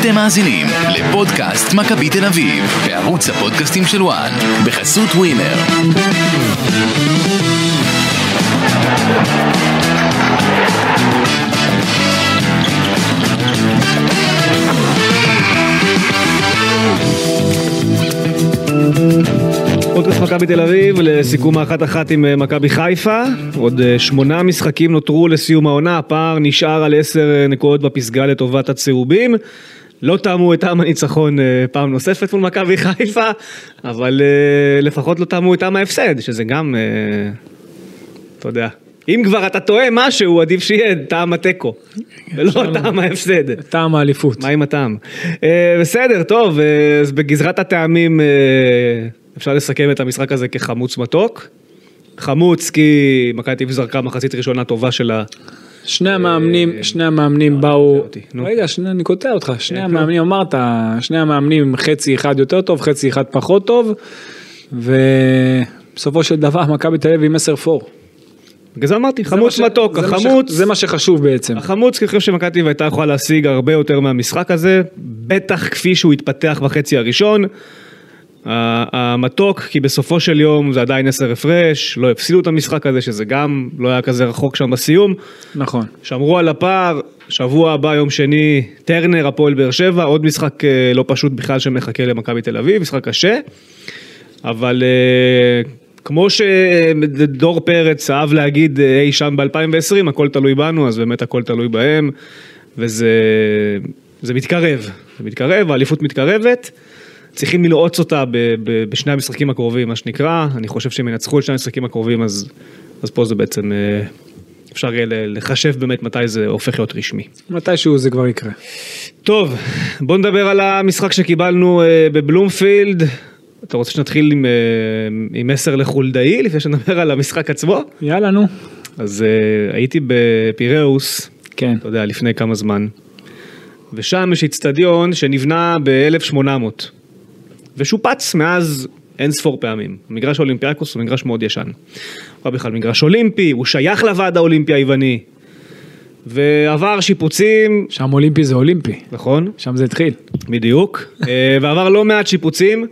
אתם מאזינים לפודקאסט מכבי תל אביב, בערוץ הפודקאסטים של וואן, בחסות ווינר. פודקאסט מכבי תל אביב לסיכום 1-1 עם מכבי חיפה. עוד 8 משחקים נותרו לסיום העונה, הפער נשאר על 10 נקודות בפסגה לטובת הצהובים. לא טעמו את טעם הניצחון פעם נוספת מול מכבי חיפה, אבל לפחות לא טעמו את טעם ההפסד, שזה גם, אתה יודע, אם כבר אתה טועה משהו, עדיף שיהיה טעם התיקו, ולא טעם ההפסד. טעם האליפות. מה עם הטעם? בסדר, טוב, אז בגזרת הטעמים אפשר לסכם את המשחק הזה כחמוץ מתוק. חמוץ כי מכבי תל אביב זרקה מחצית ראשונה טובה שלה. שני המאמנים באו, רגע, אני קוטע אותך, שני המאמנים, אמרת, שני המאמנים חצי אחד יותר טוב, חצי אחד פחות טוב, ובסופו של דבר מכבי תל אביב עם 10-4. בגלל זה אמרתי, חמוץ מתוק, החמוץ, זה מה שחשוב בעצם. החמוץ, כי אני חושב שמכבי תל אביב הייתה יכולה להשיג הרבה יותר מהמשחק הזה, בטח כפי שהוא התפתח בחצי הראשון. המתוק, כי בסופו של יום זה עדיין 10 הפרש, לא הפסידו את המשחק הזה, שזה גם לא היה כזה רחוק שם בסיום. נכון. שמרו על הפער, שבוע הבא, יום שני, טרנר, הפועל באר שבע, עוד משחק לא פשוט בכלל שמחכה למכבי תל אביב, משחק קשה, אבל כמו שדור פרץ אהב להגיד אי שם ב-2020, הכל תלוי בנו, אז באמת הכל תלוי בהם, וזה מתקרב, האליפות מתקרבת, צריכים ללעוץ אותה בשני המשחקים הקרובים, מה שנקרא. אני חושב שהם ינצחו את שני המשחקים הקרובים, אז פה זה בעצם, אפשר יהיה לחשב באמת מתי זה הופך להיות רשמי. מתישהו זה כבר יקרה. טוב, בוא נדבר על המשחק שקיבלנו בבלומפילד. אתה רוצה שנתחיל עם 10 לחולדאי, לפני שנדבר על המשחק עצמו? יאללה, נו. אז הייתי בפיראוס, כן. אתה יודע, לפני כמה זמן, ושם יש אצטדיון שנבנה ב-1800. ושופץ מאז אין ספור פעמים. מגרש אולימפיאקוס הוא מגרש מאוד ישן. הוא בכלל מגרש אולימפי, הוא שייך לוועד האולימפי היווני, ועבר שיפוצים. שם אולימפי זה אולימפי. נכון. שם זה התחיל. בדיוק. ועבר לא מעט שיפוצים,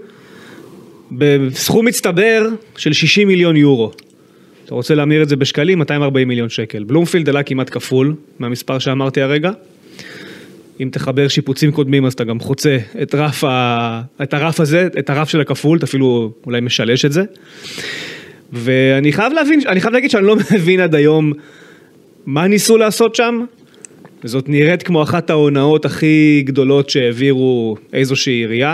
בסכום מצטבר של 60 מיליון יורו. אתה רוצה להמיר את זה בשקלים, 240 מיליון שקל. בלומפילד עלה כמעט כפול מהמספר שאמרתי הרגע. אם תחבר שיפוצים קודמים, אז אתה גם חוצה את הרף הזה, את הרף של הכפול, אתה אפילו אולי משלש את זה. ואני חייב להגיד שאני לא מבין עד היום מה ניסו לעשות שם. זאת נראית כמו אחת ההונאות הכי גדולות שהעבירו איזושהי עירייה.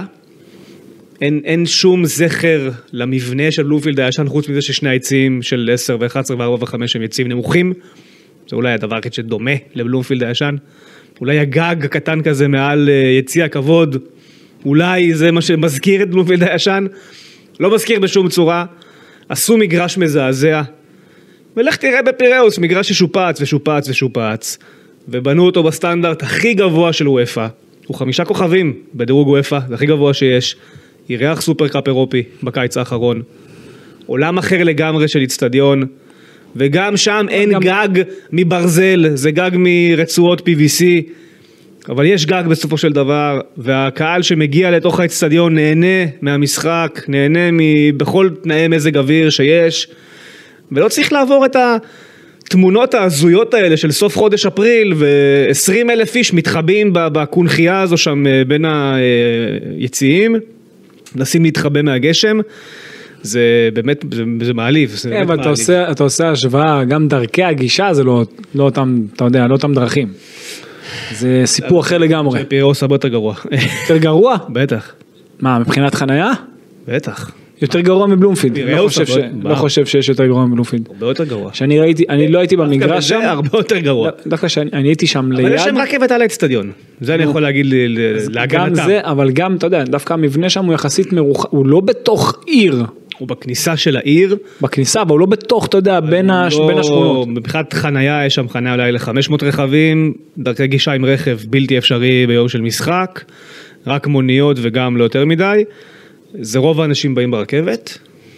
אין שום זכר למבנה של בלומפילד הישן, חוץ מזה ששני העצים של 10 ו-11 ו-4 ו-5 הם עצים נמוכים. זה אולי הדבר הכי שדומה לבלומפילד הישן. אולי הגג הקטן כזה מעל יציע הכבוד, אולי זה מה שמזכיר את בלומפילד הישן, לא מזכיר בשום צורה. עשו מגרש מזעזע, ולך תראה בפיראוס, מגרש ששופץ ושופץ ושופץ, ובנו אותו בסטנדרט הכי גבוה של וופא, הוא 5 כוכבים בדירוג וופא, זה הכי גבוה שיש, אירח סופר קאפ אירופי בקיץ האחרון, עולם אחר לגמרי של אצטדיון, וגם שם אין גג מברזל, זה גג מרצועות PVC, אבל יש גג בסופו של דבר, והקהל שמגיע לתוך האצטדיון נהנה מהמשחק, נהנה בכל תנאי מזג אוויר שיש, ולא צריך לעבור את התמונות ההזויות האלה של סוף חודש אפריל, ו20,000 איש מתחבאים בקונחייה הזו שם בין היציעים, נסים להתחבא מהגשם, זה באמת, זה מעליב. כן, אבל אתה עושה השוואה, גם דרכי הגישה זה לא אותם, אתה יודע, לא אותם דרכים. זה סיפור אחר לגמרי. פיראוס הרבה יותר גרוע. יותר גרוע? בטח. מה, מבחינת חנייה? בטח. יותר גרוע מבלומפילד. לא חושב שיש יותר גרוע מבלומפילד. הרבה יותר גרוע. אני לא הייתי במגרש שם. זה הרבה יותר גרוע. דווקא שאני הייתי שם ליד. אבל יש שם רכבת על האצטדיון. זה אני יכול להגיד להגנתם. גם זה, אבל גם, אתה יודע, דווקא המבנה שם הוא יחסית מרוחק, הוא לא בתוך עיר. הוא בכניסה של העיר. בכניסה, אבל הוא לא בתוך, אתה יודע, בין השכונות. מבחינת חנייה, יש שם חנייה אולי ל-500 רכבים, דרכי גישה עם רכב בלתי אפשרי ביום של משחק, רק מוניות וגם לא יותר מדי. זה רוב האנשים באים ברכבת,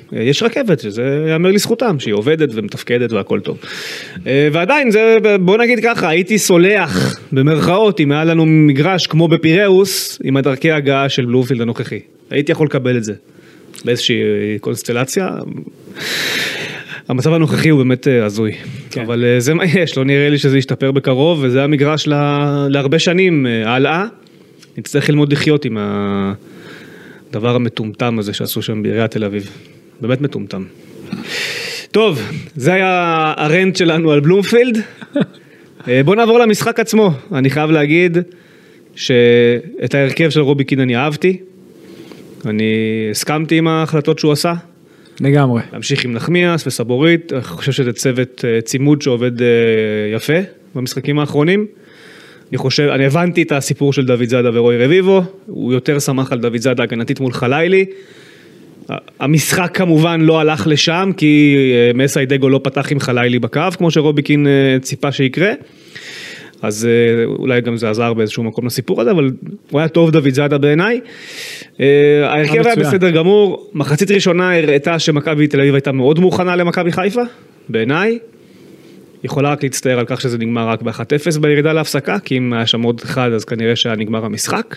יש רכבת, שזה יאמר לזכותם, שהיא עובדת ומתפקדת והכל טוב. ועדיין, בוא נגיד ככה, הייתי סולח במרכאות, אם היה לנו מגרש כמו בפיראוס, עם הדרכי הגעה של בלומפילד הנוכחי. הייתי יכול לקבל את זה, באיזושהי קונסטלציה. המצב הנוכחי הוא באמת הזוי, כן. אבל זה מה יש, לא נראה לי שזה ישתפר בקרוב, וזה המגרש להרבה שנים הלאה, נצטרך ללמוד לחיות עם הדבר המטומטם הזה שעשו שם בעיריית תל אביב, באמת מטומטם. טוב, זה היה הרנט שלנו על בלומפילד, בוא נעבור למשחק עצמו, אני חייב להגיד שאת ההרכב של רובי קין אני אהבתי, אני הסכמתי עם ההחלטות שהוא עשה, לגמרי. להמשיך עם נחמיאס וסבורית, אני חושב שזה צוות צימוד שעובד יפה במשחקים האחרונים. אני הבנתי את הסיפור של דוד זאדה ורוי רביבו, הוא יותר שמח על דוד זאדה הגנתית מול חלילי. המשחק כמובן לא הלך לשם, כי מסיידגו לא פתח עם חלילי בקו, כמו שרובי קין ציפה שיקרה. אז אולי גם זה עזר באיזשהו מקום לסיפור הזה, אבל הוא היה טוב דוד זאדה בעיניי. ההרכב היה בסדר גמור, מחצית ראשונה הראתה שמכבי תל אביב הייתה מאוד מוכנה למכבי חיפה, בעיניי. יכולה רק להצטער על כך שזה נגמר רק ב-1-0 בירידה להפסקה, כי אם היה שם עוד אחד אז כנראה שהיה נגמר המשחק.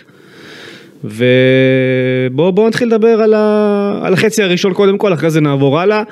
ובואו נתחיל לדבר על החצי הראשון קודם כל, אחרי זה נעבור הלאה.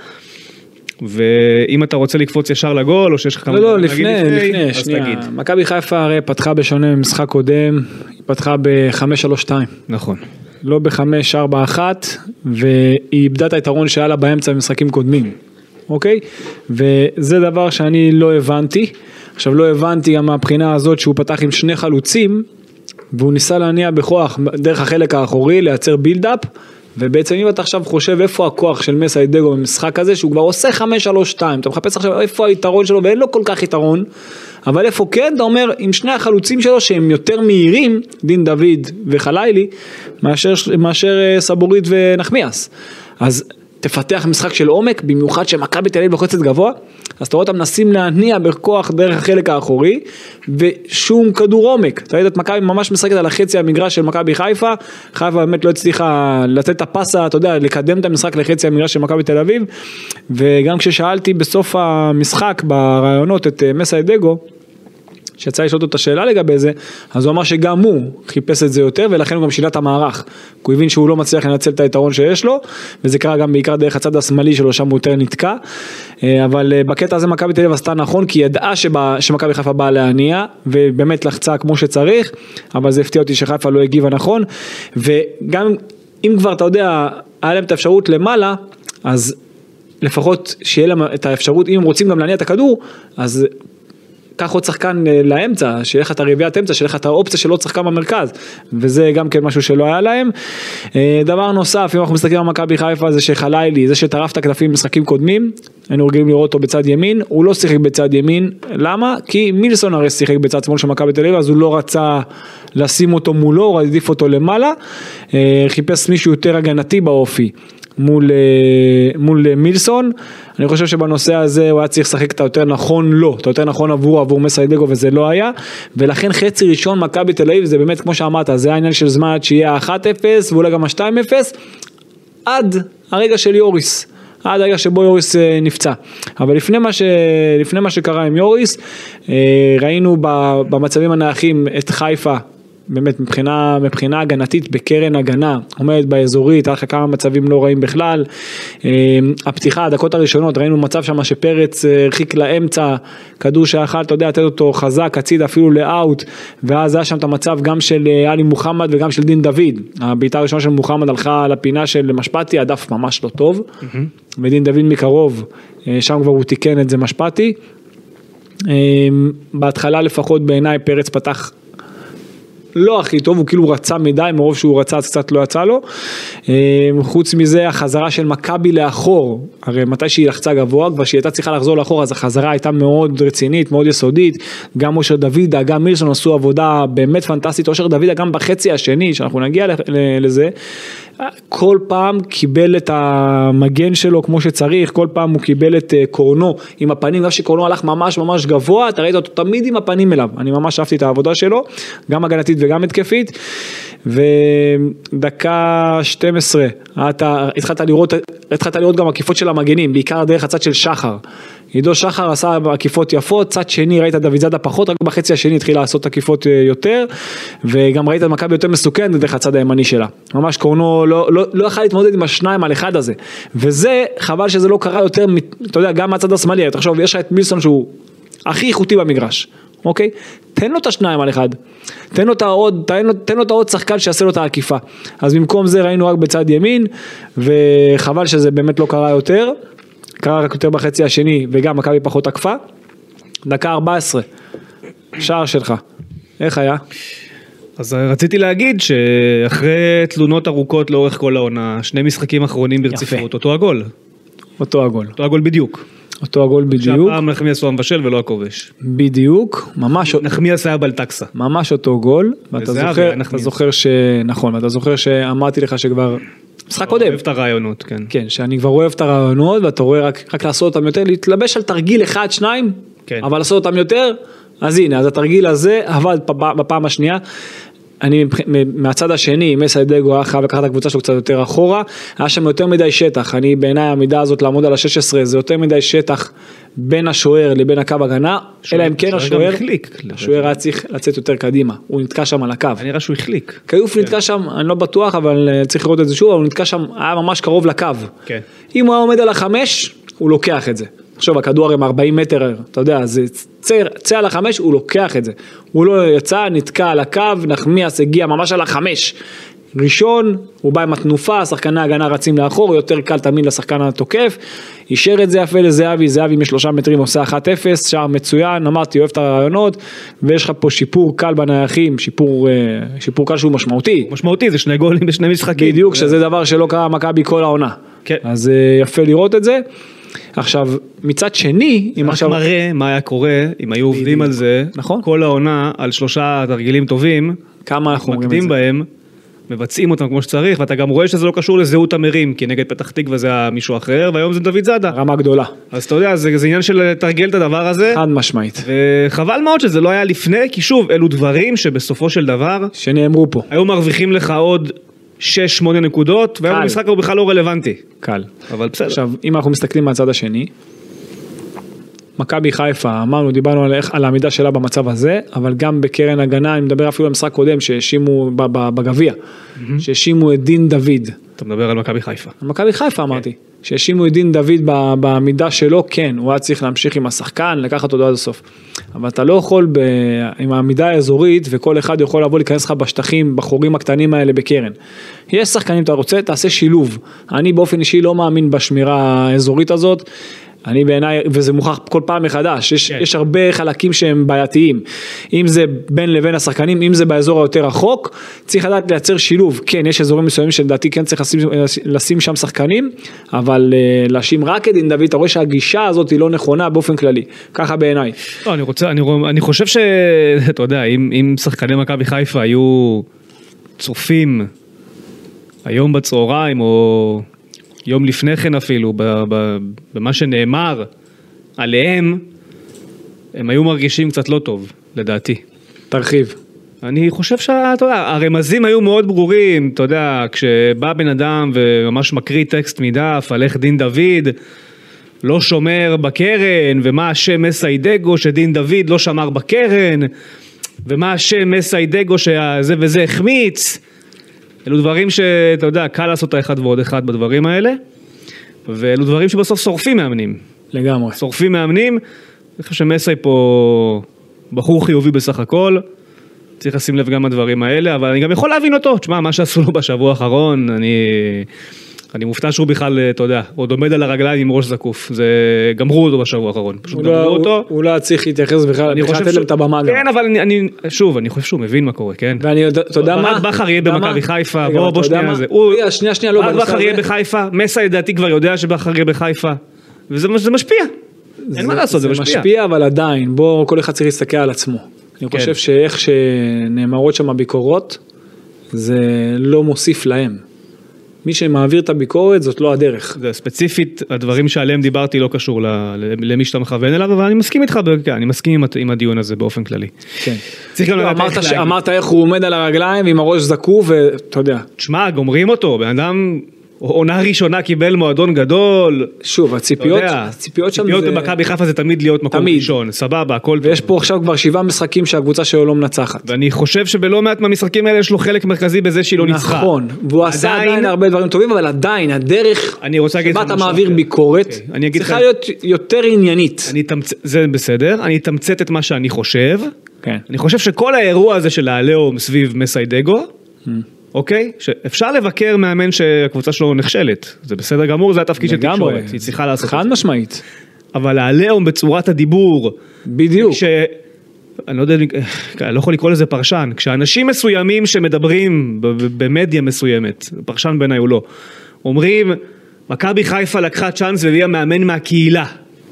ואם אתה רוצה לקפוץ ישר לגול, או שיש לך כמה... לא, לפני, שנייה. מכבי חיפה הרי פתחה בשונה ממשחק קודם, היא פתחה ב-5-3-2. נכון. לא ב-5-4-1, והיא איבדה את היתרון שהיה לה באמצע במשחקים קודמים. אוקיי? וזה דבר שאני לא הבנתי. עכשיו לא הבנתי גם מהבחינה הזאת שהוא פתח עם שני חלוצים, והוא ניסה להניע בכוח דרך החלק האחורי, לייצר בילדאפ, ובעצם אם אתה עכשיו חושב איפה הכוח של מסיידגו במשחק הזה, שהוא כבר עושה 5-3-2, אתה מחפש עכשיו איפה היתרון שלו, ואין לו כל כך יתרון, אבל איפה כן, אתה אומר, עם שני החלוצים שלו שהם יותר מהירים, דין דוד וחלילי, מאשר סבורית ונחמיאס. אז תפתח משחק של עומק, במיוחד שמכבי תל אביב לוחצת גבוה, אז אתה רואה אותם מנסים להניע בכוח דרך החלק האחורי, ושום כדור עומק. אתה יודע, מכבי ממש משחקת על החצי המגרש של מכבי חיפה, חיפה באמת לא הצליחה לתת את הפסה, אתה יודע, לקדם את המשחק לחצי המגרש של מכבי תל אביב, וגם כששאלתי בסוף המשחק ברעיונות את מסיידגו, שיצא לשאול אותו את השאלה לגבי זה, אז הוא אמר שגם הוא חיפש את זה יותר, ולכן הוא גם שינה את המערך. הוא הבין שהוא לא מצליח לנצל את היתרון שיש לו, וזה קרה גם בעיקר דרך הצד השמאלי שלו, שם הוא יותר נתקע, אבל בקטע הזה מכבי תל אביב עשתה נכון, כי ידעה שמכבי חיפה באה להניע, ובאמת לחצה כמו שצריך, אבל זה הפתיע אותי שחיפה לא הגיבה נכון, וגם אם כבר אתה יודע, היה להם את האפשרות למעלה, אז לפחות שיהיה להם את האפשרות, אם הם רוצים גם להניע את הכדור, אז קח עוד שחקן לאמצע, שיהיה לך את הרביעת אמצע, שיהיה לך את האופציה של עוד שחקן במרכז, וזה גם כן משהו שלא היה להם. דבר נוסף, אם אנחנו מסתכלים על מכבי חיפה, זה שחלילי, זה שטרף את הכתפים במשחקים קודמים, היינו רגילים לראות אותו בצד ימין, הוא לא שיחק בצד ימין, למה? כי מילסון הרי שיחק בצד שמאל של מכבי תל אביב, אז הוא לא רצה לשים אותו מולו, הוא עדיף אותו למעלה, חיפש מישהו יותר הגנתי באופי, מול מילסון. אני חושב שבנושא הזה הוא היה צריך לשחק את היותר נכון לו, את היותר נכון עבור מסיידגו, וזה לא היה, ולכן חצי ראשון מכבי תל אביב, זה באמת כמו שאמרת, זה העניין של זמן שיהיה 1-0 ואולי גם 2-0, עד הרגע של יוריס, עד הרגע שבו יוריס נפצע. אבל לפני מה שקרה עם יוריס, ראינו במצבים הנייחים את חיפה, באמת מבחינה הגנתית בקרן הגנה, עומדת באזורית, היה לך כמה מצבים לא רעים בכלל, הפתיחה, הדקות הראשונות, ראינו מצב שם שפרץ הרחיק לאמצע, כדור שאכל, אתה יודע, לתת אותו חזק, הציד אפילו לאוט, ואז היה שם את המצב גם של אלי מוחמד וגם של דין דוד, הבעיטה הראשונה של מוחמד הלכה לפינה של משפטי, הדף ממש לא טוב, ודין דוד מקרוב, שם כבר הוא תיקן את זה משפטי, בהתחלה לפחות בעיניי פרץ פתח לא הכי טוב, הוא כאילו רצה מדי, מרוב שהוא רצה, קצת לא יצא לו. חוץ מזה, החזרה של מכבי לאחור, הרי מתי שהיא לחצה גבוה, כבר שהיא הייתה צריכה לחזור לאחור, אז החזרה הייתה מאוד רצינית, מאוד יסודית, גם אושר דוידה, גם מילסון עשו עבודה באמת פנטסטית, אושר דוידה גם בחצי השני, שאנחנו נגיע לזה, כל פעם קיבל את המגן שלו כמו שצריך, כל פעם הוא קיבל את קורנו עם הפנים, גם שקורנו הלך ממש ממש גבוה, אתה ראית אותו תמיד עם הפנים אליו, אני ממש אהבתי את העבודה שלו, גם הגנתית וגם התקפית, ודקה 12, התחלת לראות גם עקיפות של המגנים, בעיקר דרך הצד של שחר, עידו שחר עשה עקיפות יפות, צד שני ראית דוד זאדה פחות, רק בחצי השני התחיל לעשות עקיפות יותר, וגם ראית את מכבי יותר מסוכנת דרך הצד הימני שלה, ממש קורנו לא יכול להתמודד עם השניים על אחד הזה, וזה חבל שזה לא קרה יותר, אתה יודע, גם מהצד השמאלי, תחשוב, יש לך את מילסון שהוא הכי איכותי במגרש, אוקיי? תן לו את השניים על אחד, תן לו את העוד שחקן שיעשה לו את העקיפה, אז במקום זה ראינו רק בצד ימין, וחבל שזה באמת לא קרה יותר, קרה רק יותר בחצי השני, וגם מכבי פחות עקפה, דקה 14, שער שלך, איך היה? אז רציתי להגיד שאחרי תלונות ארוכות לאורך כל העונה, 2 משחקים אחרונים ברציפות, אותו הגול. אותו הגול. אותו הגול בדיוק. אותו הגול בדיוק. שהפעם נחמיאס הוא המבשל ולא הכובש. בדיוק, ממש. נחמיאס היה בלטקסה. ממש אותו גול, ואתה זוכר נכון, ואתה זוכר שאמרתי לך שכבר, משחק קודם. אוהב את הרעיונות, כן. כן, שאני כבר אוהב את הרעיונות, ואתה רואה רק לעשות אותם יותר, להתלבש על תרגיל 1-2, כן. אבל לעשות אותם יותר, אז הנה, אז התרגיל הזה עבד בפעם השנייה, אני מהצד השני, מסיידגו היה חייב לקחת את הקבוצה שלו קצת יותר אחורה, היה שם יותר מדי שטח, אני בעיניי העמידה הזאת לעמוד על ה-16, זה יותר מדי שטח בין השוער לבין הקו הגנה, אלא אם כן השוער היה צריך לצאת יותר קדימה, הוא נתקע שם על הקו. אני נראה שהוא החליק. כיוף נתקע שם, אני לא בטוח, אבל צריך לראות את זה שוב, אבל הוא נתקע שם, היה ממש קרוב לקו. אם הוא היה עומד על ה-5, הוא לוקח את זה. עכשיו, הכדור עם 40 מטר, אתה יודע, זה צא על ה-5, הוא לוקח את זה. הוא לא יצא, נתקע על הקו, נחמיאס הגיע ממש על ה-5. ראשון, הוא בא עם התנופה, שחקני הגנה רצים לאחור, יותר קל תמיד לשחקן התוקף, אישר את זה יפה לזהבי, זהבי מ3 מטרים עושה 1-0, שער מצוין, אמרתי, אוהב את הרעיונות, ויש לך פה שיפור קל בנייחים, שיפור קל שהוא משמעותי. משמעותי, זה 2 גולים ב2 משחקים. בדיוק, שזה דבר שלא קרה מכבי כל העונה. כן. אז יפה לראות את זה. עכשיו, מצד שני, אם עכשיו מראה מה היה קורה, אם היו עובדים על זה, נכון? כל העונה על 3 תרגילים טובים, כמה אנחנו מקדים בהם, מבצעים אותם כמו שצריך, ואתה גם רואה שזה לא קשור לזהות המרים, כי נגד פתח תקווה זה מישהו אחר, והיום זה דוד זאדה. רמה גדולה. אז אתה יודע, זה עניין של לתרגל את הדבר הזה. חד משמעית. וחבל מאוד שזה לא היה לפני, כי שוב, אלו דברים שבסופו של דבר, שנאמרו פה. היו מרוויחים לך עוד 6-8 נקודות, והיום המשחק הוא בכלל לא רלוונטי. קל. אבל בסדר. עכשיו, אם אנחנו מסתכלים מהצד השני, מכבי חיפה, אמרנו, דיברנו על העמידה שלה במצב הזה, אבל גם בקרן הגנה, אני מדבר אפילו על משחק קודם, שהאשימו בגביע, שהאשימו את דין דוד. אתה מדבר על מכבי חיפה. על מכבי חיפה אמרתי, שהאשימו את דין דוד בעמידה שלו, כן, הוא היה צריך להמשיך עם השחקן, לקחת אותו עד הסוף. אבל אתה לא יכול עם העמידה האזורית, וכל אחד יכול לבוא להיכנס לך בשטחים, בחורים הקטנים האלה בקרן. יש שחקנים, אתה רוצה, תעשה שילוב. אני באופן אישי לא מאמין בשמירה האזורית הזאת, אני בעיניי, וזה מוכח כל פעם מחדש, יש הרבה חלקים שהם בעייתיים, אם זה בין לבין השחקנים, אם זה באזור היותר רחוק, צריך לדעת לייצר שילוב, כן, יש אזורים מסוימים שלדעתי כן צריך לשים שם שחקנים, אבל להאשים רק את דין דוד, אתה רואה שהגישה הזאת היא לא נכונה באופן כללי, ככה בעיניי. לא, אני חושב שאתה יודע, אם שחקני מכבי חיפה היו צופים היום בצהריים, או יום לפני כן אפילו, במה שנאמר עליהם, הם היו מרגישים קצת לא טוב, לדעתי. תרחיב. אני חושב שאתה יודע, הרמזים היו מאוד ברורים, אתה יודע, כשבא בן אדם וממש מקריא טקסט מדף על איך דין דוד לא שומר בקרן, ומה השם מסיידגו שדין דוד לא שמר בקרן, ומה השם מסיידגו שזה וזה החמיץ, אלו דברים שאתה יודע, קל לעשות האחד ועוד אחד בדברים האלה, ואלו דברים שבסוף שורפים מאמנים. לגמרי. שורפים מאמנים, אני חושב שמסי פה בחור חיובי בסך הכל, צריך לשים לב גם הדברים האלה, אבל אני גם יכול להבין אותו, תשמע, מה שעשו לו בשבוע האחרון, אני מופתע שהוא בכלל, אתה יודע, עוד עומד על הרגליים עם ראש זקוף, זה גמרו אותו בשבוע האחרון, פשוט גמרו אותו. הוא לא צריך להתייחס בכלל, אני חושב לתת את הבמה. כן, אבל אני חושב שהוא מבין מה קורה, כן? ואני, אתה יודע מה? ברק בכר יהיה במכבי חיפה, בוא שנייה זה. שנייה, לא. ברק בכר יהיה בחיפה, מסי לדעתי כבר יודע שבכר יהיה בחיפה, וזה משפיע. אין מה לעשות, זה משפיע. זה משפיע, אבל עדיין, בוא, כל אחד צריך להסתכל על עצמו. אני חושב שאיך שנאמרות שם הביקורות, זה לא מוסיף להם. מי שמעביר את הביקורת זאת לא הדרך. זה ספציפית, הדברים שעליהם דיברתי לא קשור למי שאתה מכוון אליו, אבל אני מסכים איתך, אני מסכים עם הדיון הזה באופן כללי. כן. צריך גם אמרת איך הוא עומד על הרגליים ועם הראש זקוף ואתה יודע. תשמע, גומרים אותו, בן אדם עונה ראשונה קיבל מועדון גדול. שוב, הציפיות שם זה... במכבי חיפה זה תמיד להיות מקום ראשון, סבבה, הכל טוב. ויש פה עכשיו כבר 7 משחקים שהקבוצה שלו לא מנצחת. ואני חושב שבלא מעט מהמשחקים האלה יש לו חלק מרכזי בזה שהיא לא ניצחה. נכון, והוא עשה עדיין הרבה דברים טובים, אבל עדיין הדרך שבה אתה מעביר ביקורת צריכה להיות יותר עניינית. זה בסדר, אני אתמצת את מה שאני חושב. אני חושב שכל האירוע הזה של העליהום סביב מסיידגו, אוקיי? שאפשר לבקר מאמן שהקבוצה שלו נכשלת. זה בסדר גמור, זה התפקיד של תקשורת. היא צריכה לעשות את זה. חד משמעית. אבל העליהום בצורת הדיבור. בדיוק. אני לא יודע, אני לא יכול לקרוא לזה פרשן. כשאנשים מסוימים שמדברים במדיה מסוימת, פרשן בעיניי הוא לא, אומרים, מכבי חיפה לקחה צ'אנס והביאה מאמן מהקהילה.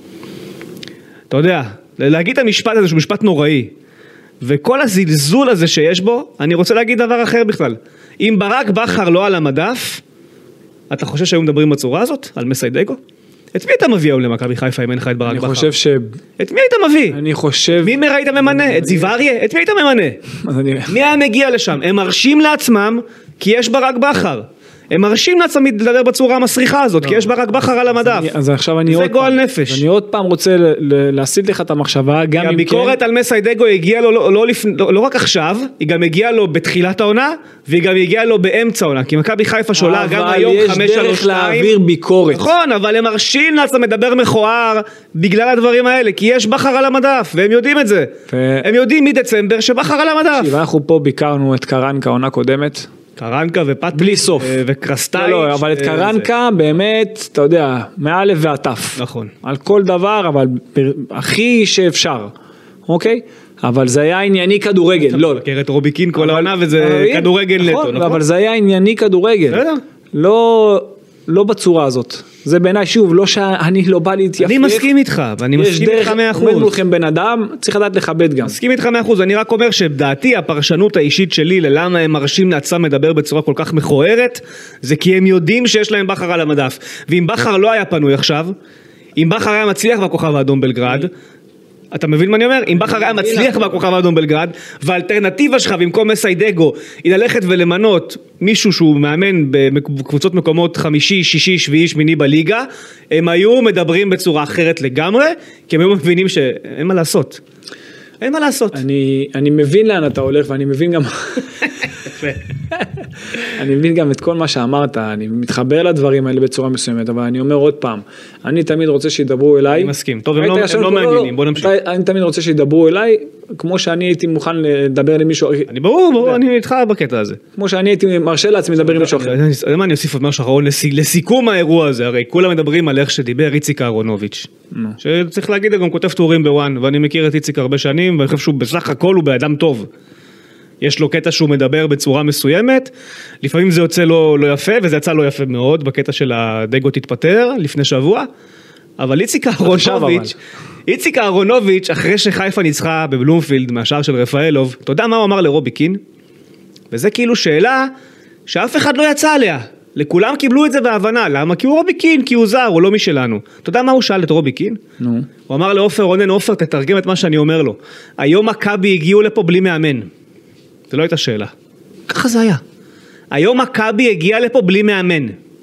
אתה יודע, להגיד את המשפט הזה שהוא משפט נוראי. וכל הזלזול הזה שיש בו, אני רוצה להגיד דבר אחר בכלל. אם ברק בכר לא על המדף, אתה חושב שהיו מדברים בצורה הזאת? על מסיידגו? את מי אתה מביא היום למכבי חיפה אם אין לך את ברק בכר? אני חושב ש... את מי היית מביא? אני חושב... מי היית ממנה? את זיווריה? את מי היית ממנה? מי היה מגיע לשם? הם מרשים לעצמם כי יש ברק בכר. הם מרשים לעצמם לדבר בצורה המסריחה הזאת, כי יש ברק בכר על המדף. אז עכשיו אני זה גועל נפש. אני עוד פעם רוצה להסיט לך את המחשבה, גם אם כן... הביקורת על מסיידגו הגיעה לו לא רק עכשיו, היא גם הגיעה לו בתחילת העונה, והיא גם הגיעה לו באמצע העונה, כי מכבי חיפה שולה גם היום 5-3-2. אבל יש דרך להעביר ביקורת. נכון, אבל הם מרשים לעצמם לדבר מכוער, בגלל הדברים האלה, כי יש בכר על המדף, והם יודעים את זה. הם יודעים מדצמבר שבכר על המדף. ואנחנו פה ביקרנו את קרנקה עונה קודמת. קרנקה ופט בלי סוף וקרסטייץ' לא, אבל את קרנקה באמת אתה יודע מא' ועד ת' נכון על כל דבר אבל הכי שאפשר אוקיי אבל זה היה ענייני כדורגל לא מכיר את רוביקין כל העונה וזה כדורגל נטו נכון אבל זה היה ענייני כדורגל לא בצורה הזאת זה בעיניי שוב לא שאני לא בא להתייפף אני מסכים איתך ואני מסכים איתך 100% עומד מולכם בן אדם צריך לדעת לכבד גם מסכים איתך 100% אני רק אומר שבדעתי הפרשנות האישית שלי ללמה הם מרשים לעצמם לדבר בצורה כל כך מכוערת זה כי הם יודעים שיש להם בכר על המדף ואם בכר לא היה פנוי עכשיו אם בכר היה מצליח בכוכב האדום בלגרד אתה מבין מה אני אומר? אם בכר היה מצליח בכוכב האדום בלגרד והאלטרנטיבה שלך במקום מסיידגו היא ללכת ולמנות מישהו שהוא מאמן בקבוצות מקומות 5, 6, 7, 8 בליגה הם היו מדברים בצורה אחרת לגמרי כי הם היו מבינים שאין מה לעשות אין מה לעשות אני מבין לאן אתה הולך ואני מבין גם אני מבין גם את כל מה שאמרת, אני מתחבר לדברים האלה בצורה מסוימת, אבל אני אומר עוד פעם, אני תמיד רוצה שידברו אליי. אני מסכים, טוב, הם לא מעניינים, בוא נמשיך. אני תמיד רוצה שידברו אליי, כמו שאני הייתי מוכן לדבר למישהו. אני ברור, אני איתך בקטע הזה. כמו שאני הייתי מרשה לעצמי לדבר עם מישהו אחר. אני אוסיף עוד משהו אחרון, לסיכום האירוע הזה, הרי כולם מדברים על איך שדיבר איציק אהרונוביץ', שצריך להגיד, גם כותב טורים בוואן, ואני מכיר את איציק הרבה שנים, ואני חושב שהוא בסך הכל הוא באדם טוב. יש לו קטע שהוא מדבר בצורה מסוימת, לפעמים זה יוצא לא יפה, וזה יצא לא יפה מאוד, בקטע של הדגו תתפטר לפני שבוע, אבל איציק אהרונוביץ', אחרי שחיפה ניצחה בבלומפילד מהשער של רפאלוב, אתה יודע מה הוא אמר לרוביקין? וזה כאילו שאלה שאף אחד לא יצא עליה, לכולם קיבלו את זה בהבנה, למה? כי הוא רוביקין, כי הוא זר, הוא לא משלנו. אתה יודע מה הוא שאל את רוביקין? הוא אמר לאופר רונן, אופר תתרגם את מה שאני אומר לו, היום מכבי הגיעו לפה בלי מאמן. זה לא הייתה שאלה. ככה זה היה. היום מכבי הגיע לפה בלי מאמן.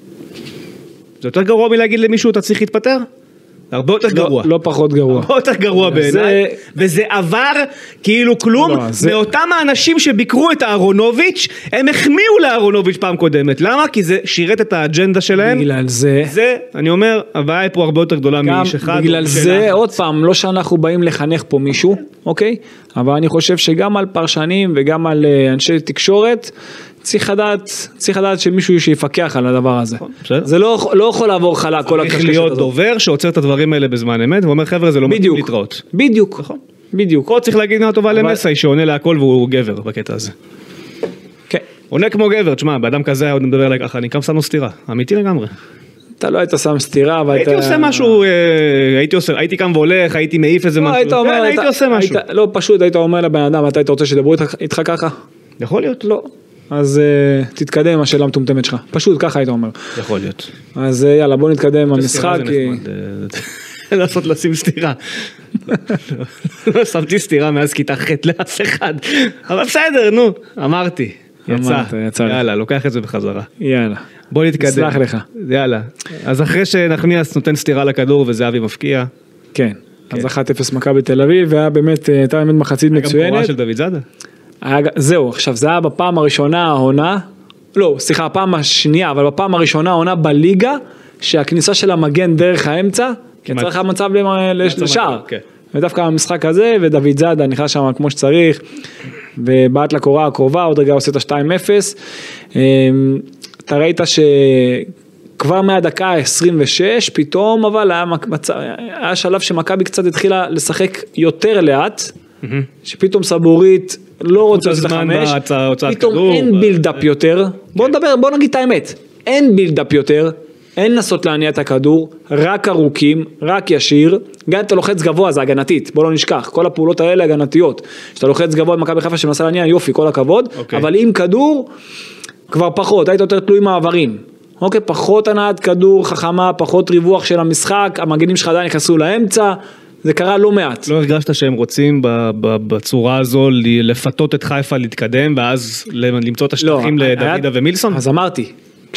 זה יותר גרוע מלהגיד למישהו אתה צריך להתפטר? זה הרבה יותר גרוע. לא פחות גרוע. הרבה יותר גרוע בעיניי. וזה עבר כאילו כלום מאותם האנשים שביקרו את אהרונוביץ', הם החמיאו לאהרונוביץ' פעם קודמת. למה? כי זה שירת את האג'נדה שלהם. בגלל זה. זה, אני אומר, הבעיה היא פה הרבה יותר גדולה מאיש אחד. בגלל זה, עוד פעם, לא שאנחנו באים לחנך פה מישהו, אוקיי? אבל אני חושב שגם על פרשנים וגם על אנשי תקשורת, צריך לדעת שמישהו שיפקח על הדבר הזה. זה לא יכול לעבור חלק כל הקשקש הזה. צריך להיות דובר שעוצר את הדברים האלה בזמן אמת, ואומר חבר'ה זה לא מתאים להתראות. בדיוק. בדיוק. פה צריך להגיד מה טובה למסי שעונה להכל והוא גבר בקטע הזה. כן. עונה כמו גבר, תשמע, באדם כזה עוד מדבר אליי ככה, אני קם שם לו סתירה. אמיתי לגמרי. אתה לא היית שם סתירה, אבל הייתי עושה משהו, הייתי קם והולך, הייתי מעיף איזה משהו. הייתי עושה משהו. לא, פשוט היית אומר לבן אדם, אתה היית רוצה שידברו איתך ככה? יכול להיות. לא. אז תתקדם עם השאלה המטומטמת שלך. פשוט ככה היית אומר. יכול להיות. אז יאללה, בוא נתקדם עם המשחק. לעשות לשים סתירה. לא שמתי סתירה מאז כיתה ח' לאף אחד. אבל בסדר, נו, אמרתי. יצא. יאללה, לוקח את זה בחזרה. יאללה. בוא נתקדם. סלח לך. יאללה. אז אחרי שנחמיאס נותן סתירה לכדור וזהבי מפקיע. כן. אז 1-0 מכבי תל אביב, והייתה באמת מחצית מצוינת. גם קורה של דוד זאדה? זהו, עכשיו זה היה בפעם הראשונה העונה, לא, סליחה, הפעם השנייה, אבל בפעם הראשונה העונה בליגה, שהכניסה של המגן דרך האמצע, יצא לך מצב לשער. ודווקא המשחק הזה, ודוד זאדה נכנס שם כמו שצריך, ובאת לקורה הקרובה, עוד רגע עושה את ה-2-0. אתה ראית שכבר מהדקה 26, פתאום, אבל היה שלב שמכבי קצת התחילה לשחק יותר לאט, שפתאום סבורית לא רוצה את החמש, פתאום אין בילדאפ יותר, בוא נגיד את האמת, אין בילדאפ יותר, אין לנסות להניע את הכדור, רק ארוכים, רק ישיר, גם אתה לוחץ גבוה, זה הגנתית, בוא לא נשכח, כל הפעולות האלה הגנתיות, שאתה לוחץ גבוה במכבי חיפה שמנסה להניע, יופי, כל הכבוד, אבל עם כדור, כבר פחות, היית יותר תלוי מעברים, אוקיי, פחות הנעת כדור, חכמה, פחות ריווח של המשחק, המגנים שלך עדיין נכנסו לאמצע, זה קרה לא מעט. לא הרגשת שהם רוצים בצורה הזו לפתות את חיפה להתקדם, ואז למצוא את השטחים לדוידה ומילסון? אז אמרתי,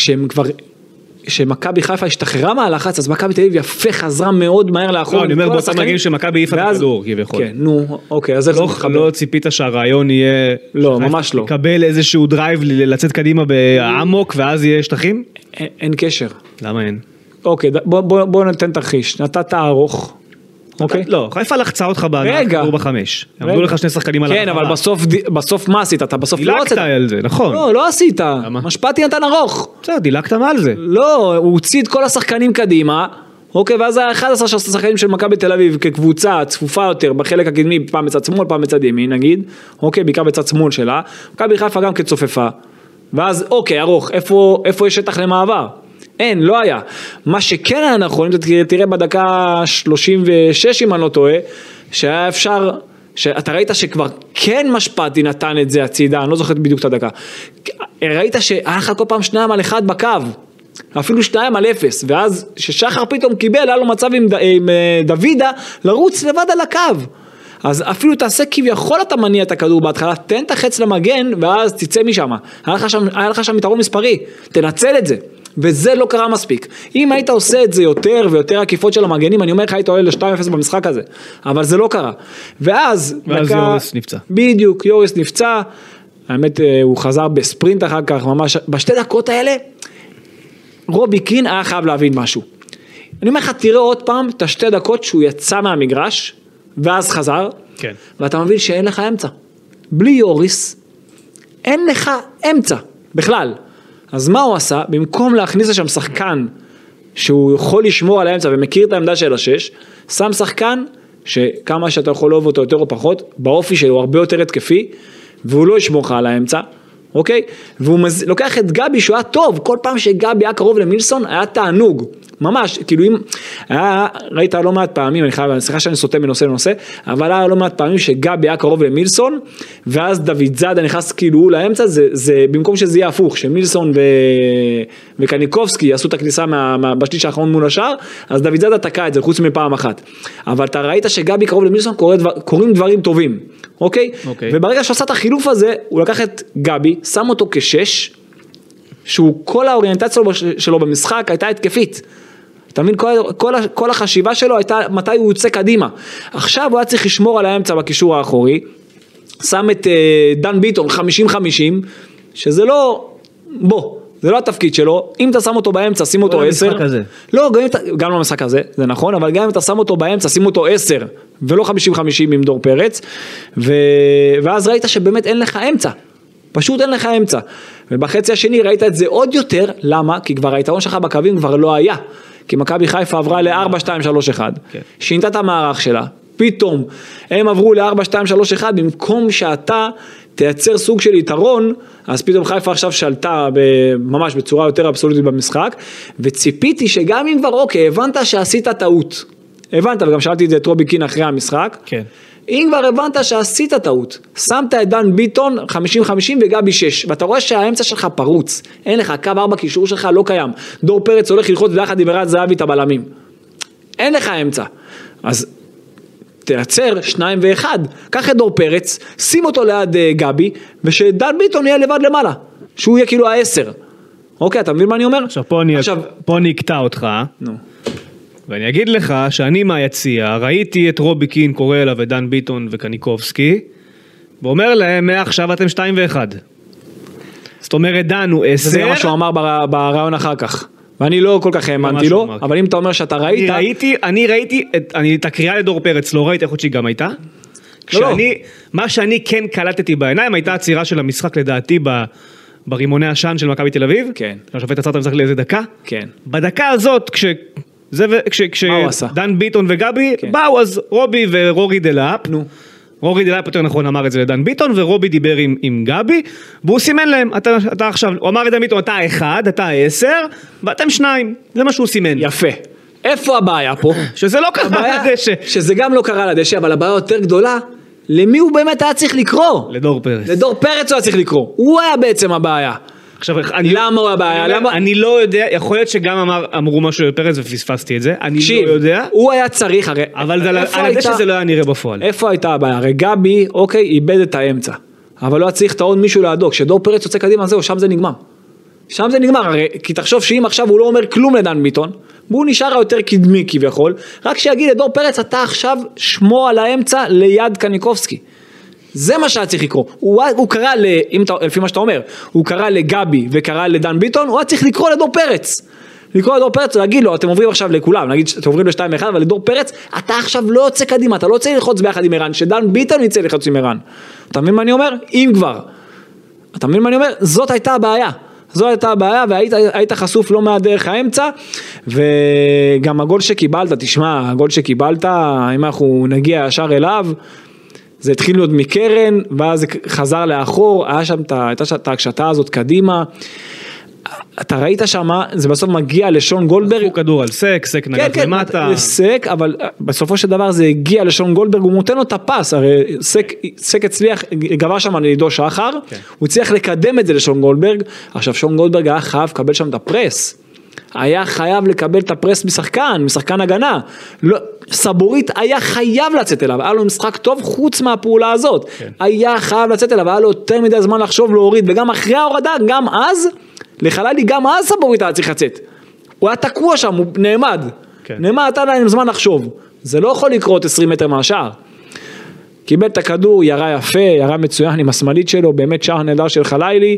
כשמכבי חיפה השתחררה מהלחץ, אז מכבי תל אביב יפה חזרה מאוד מהר לאחור. לא, אני אומר באותם רגעים שמכבי העיפה את הכדור, כביכול. כן, נו, אוקיי, אז איך זה מתחבר? לא ציפית שהרעיון יהיה... לא, ממש לא. לקבל איזשהו דרייב, לצאת קדימה בעמוק, ואז יהיה שטחים? אין קשר. למה אין? אוקיי, בוא ניתן תרחיש. נתת ארוך. אוקיי? לא, חיפה לחצה אותך כדור בחמש. עמדו לך שני שחקנים על הרחבה. כן, אבל בסוף מה עשית? אתה בסוף לא דילקת על זה, נכון. לא עשית. משפטי נתן ארוך. בסדר, דילקת מעל זה. לא, הוא הוציא את כל השחקנים קדימה, אוקיי, ואז היה 11 שחקנים של מכבי תל אביב כקבוצה צפופה יותר, בחלק הקדמי, פעם בצד שמאל, פעם בצד ימין, נגיד, אוקיי, בעיקר בצד שמאל שלה, מכבי חיפה גם כצופפה, ואז אוקיי, ארוך, איפה יש שטח למעבר? אין, לא היה. מה שכן היה נכון, תראה בדקה 36 אם אני לא טועה, שהיה אפשר, שאתה ראית שכבר כן משפטי נתן את זה הצידה, אני לא זוכרת בדיוק את הדקה, ראית שהיה לך כל פעם 2-1 בקו, אפילו 2-0, ואז ששחר פתאום קיבל, היה לו מצב עם דוידה, לרוץ לבד על הקו, אז אפילו תעשה כביכול אתה מניע את הכדור בהתחלה, תן את החץ למגן, ואז תצא משם, היה לך שם יתרון מספרי, תנצל את זה, וזה לא קרה מספיק. אם היית עושה את זה יותר ויותר עקיפות של המגנים, אני אומר לך, היית עולה ל-2-0 במשחק הזה, אבל זה לא קרה. ואז יוריס נפצע. בדיוק, יוריס נפצע, האמת הוא חזר בספרינט אחר כך, ממש, בשתי דקות האלה, רובי קין היה חייב להבין משהו. אני אומר לך, תראה עוד פעם את השתי דקות שהוא יצא מהמגרש, ואז חזר, כן. ואתה מבין שאין לך אמצע. בלי יוריס, אין לך אמצע, בכלל. אז מה הוא עשה? במקום להכניס לשם שחקן, שהוא יכול לשמור על האמצע, ומכיר את העמדה של השש, שם שחקן, שכמה שאתה יכול לאהוב אותו יותר או פחות, באופי שלו הרבה יותר התקפי, והוא לא ישמור לך על האמצע, אוקיי? והוא לוקח את גבי שהוא היה טוב, כל פעם שגבי היה קרוב למילסון, היה תענוג, ממש, כאילו אם, ראית לא מעט פעמים, אני סליחה שאני סוטה מנושא לנושא, אבל היה לא מעט פעמים שגבי היה קרוב למילסון, ואז דוד זאדה נכנס כאילו לאמצע, זה במקום שזה יהיה הפוך, שמילסון וקניקובסקי יעשו את הכניסה בשליש האחרון מול השאר, אז דוד זאדה תקע את זה, חוץ מפעם אחת, אבל אתה ראית שגבי קרוב למילסון, קוראים דברים טובים, אוקיי? וברגע שעשה את החילוף הזה, הוא לקח את גבי, שם אותו כשש, שהוא כל האוריינטציה שלו במשחק הייתה התקפית, אתה מבין, כל החשיבה שלו הייתה מתי הוא יוצא קדימה, עכשיו הוא היה צריך לשמור על האמצע בקישור האחורי, שם את דן ביטון 50-50, שזה לא, זה לא התפקיד שלו, אם אתה שם אותו באמצע, שים אותו 10, לא, גם במשחק הזה, זה נכון, אבל גם אם אתה שם אותו באמצע, שים אותו 10, ולא 50-50 עם דור פרץ, ואז ראית שבאמת אין לך אמצע, פשוט אין לך אמצע, ובחצי השני ראית את זה עוד יותר, למה? כי כבר היתרון שלך בקווים כבר לא היה, כי מכבי חיפה עברה ל-4-2-3-1, שינתה את המערך שלה, פתאום הם עברו ל-4-2-3-1, במקום שאתה תייצר סוג של יתרון, אז פתאום חיפה עכשיו שלטה ממש בצורה יותר אבסולוטית במשחק, וציפיתי שגם אם כבר אוקיי, הבנת שעשית טעות, הבנת, וגם שאלתי את זה את רובי קין אחרי המשחק, כן. אם כבר הבנת שעשית טעות, שמת את דן ביטון 50-50 וגבי 6, ואתה רואה שהאמצע שלך פרוץ, אין לך, קו 4 קישור שלך לא קיים, דור פרץ הולך ללחוץ ביחד עם ערן זהבי את הבלמים, אין לך אמצע, אז תייצר 2 ו-1, קח את דור פרץ, שים אותו ליד גבי, ושדן ביטון יהיה לבד למעלה, שהוא יהיה כאילו 10, אוקיי, אתה מבין מה אני אומר? עכשיו פה אני אקטע אותך, נו. ואני אגיד לך שאני מהיציע, ראיתי את רובי קין קורא אליו ודן ביטון וקניקובסקי, ואומר להם, מעכשיו אתם 2 ו-1. זאת אומרת, דן הוא 10. זה מה שהוא אמר ברעיון אחר כך. ואני לא כל כך האמנתי לו, אבל אם אתה אומר שאתה ראית... אני ראיתי, את הקריאה לדור פרץ לא ראיתי, איך שהיא גם הייתה. מה שאני כן קלטתי בעיניים, הייתה עצירה של המשחק לדעתי ברימוני השן של מכבי תל אביב. כן. השופט עצר את המשחק לאיזה דקה. כן. בדקה הזאת, כשדן ביטון וגבי באו, אז רובי ורורי דלאפ, רורי דלאפ יותר נכון אמר את זה לדן ביטון, ורובי דיבר עם גבי, והוא סימן להם, אתה עכשיו, הוא אמר לדן ביטון, אתה 1, אתה 10, ואתם 2, זה מה שהוא סימן. יפה. איפה הבעיה פה? שזה לא קרה לדשא. שזה גם לא קרה לדשא, אבל הבעיה יותר גדולה, למי הוא באמת היה צריך לקרוא? לדור פרץ. לדור פרץ הוא היה צריך לקרוא, הוא היה בעצם הבעיה. עכשיו, למה הוא הבעיה? אני לא יודע, יכול להיות שגם אמרו משהו לפרץ ופספסתי את זה, אני לא יודע. הוא היה צריך, הרי... אבל על זה שזה לא היה נראה בפועל. איפה הייתה הבעיה? הרי גבי, אוקיי, איבד את האמצע. אבל לא היה צריך עוד מישהו לידו. כשדור פרץ יוצא קדימה, זהו, שם זה נגמר. שם זה נגמר, הרי, כי תחשוב שאם עכשיו הוא לא אומר כלום לדן ביטון, והוא נשאר יותר קדמי כביכול, רק שיגיד לדור פרץ, אתה עכשיו שמור על האמצע ליד קניקובסקי. זה מה שהיה צריך לקרוא, הוא קרא, לפי מה שאתה אומר, הוא קרא לגבי וקרא לדן ביטון, הוא היה צריך לקרוא לדור פרץ, להגיד לו, אתם עוברים עכשיו לכולם, נגיד שאתם עוברים ל2-1, אבל לדור פרץ, אתה עכשיו לא יוצא קדימה, אתה לא יוצא ללחוץ ביחד עם ערן, שדן ביטון יצא ללחוץ עם ערן, אתה מבין מה אני אומר? אם כבר, אתה מבין מה אני אומר? זאת הייתה הבעיה, והיית חשוף לא מהדרך האמצע, וגם הגול שקיבלת, תשמע, הגול שקיבלת, אם אנחנו נגיע ישר אליו, זה התחיל להיות מקרן, ואז זה חזר לאחור, הייתה את ההקשתה הזאת קדימה, אתה ראית שמה, זה בסוף מגיע לשון גולדברג. הוא כדור על סק נגד למטה. סק, אבל בסופו של דבר זה הגיע לשון גולדברג, הוא נותן לו את הפס, הרי סק הצליח, גבר שם לידו שחר, הוא הצליח לקדם את זה לשון גולדברג, עכשיו שון גולדברג היה חייב לקבל שם את הפרס, היה חייב לקבל את הפרס משחקן הגנה, סבורית היה חייב לצאת אליו, היה לו משחק טוב חוץ מהפעולה הזאת, היה חייב לצאת אליו, היה לו יותר מדי זמן לחשוב להוריד, וגם אחרי ההורדה, גם אז, לחללי גם אז סבורית היה צריך לצאת, הוא היה תקוע שם, הוא נעמד, נתן להם זמן לחשוב, זה לא יכול לקרות 20 מטר מהשאר, קיבל את הכדור, ירה יפה, ירה מצוין עם השמאלית שלו, באמת שער נהדר של חלילי,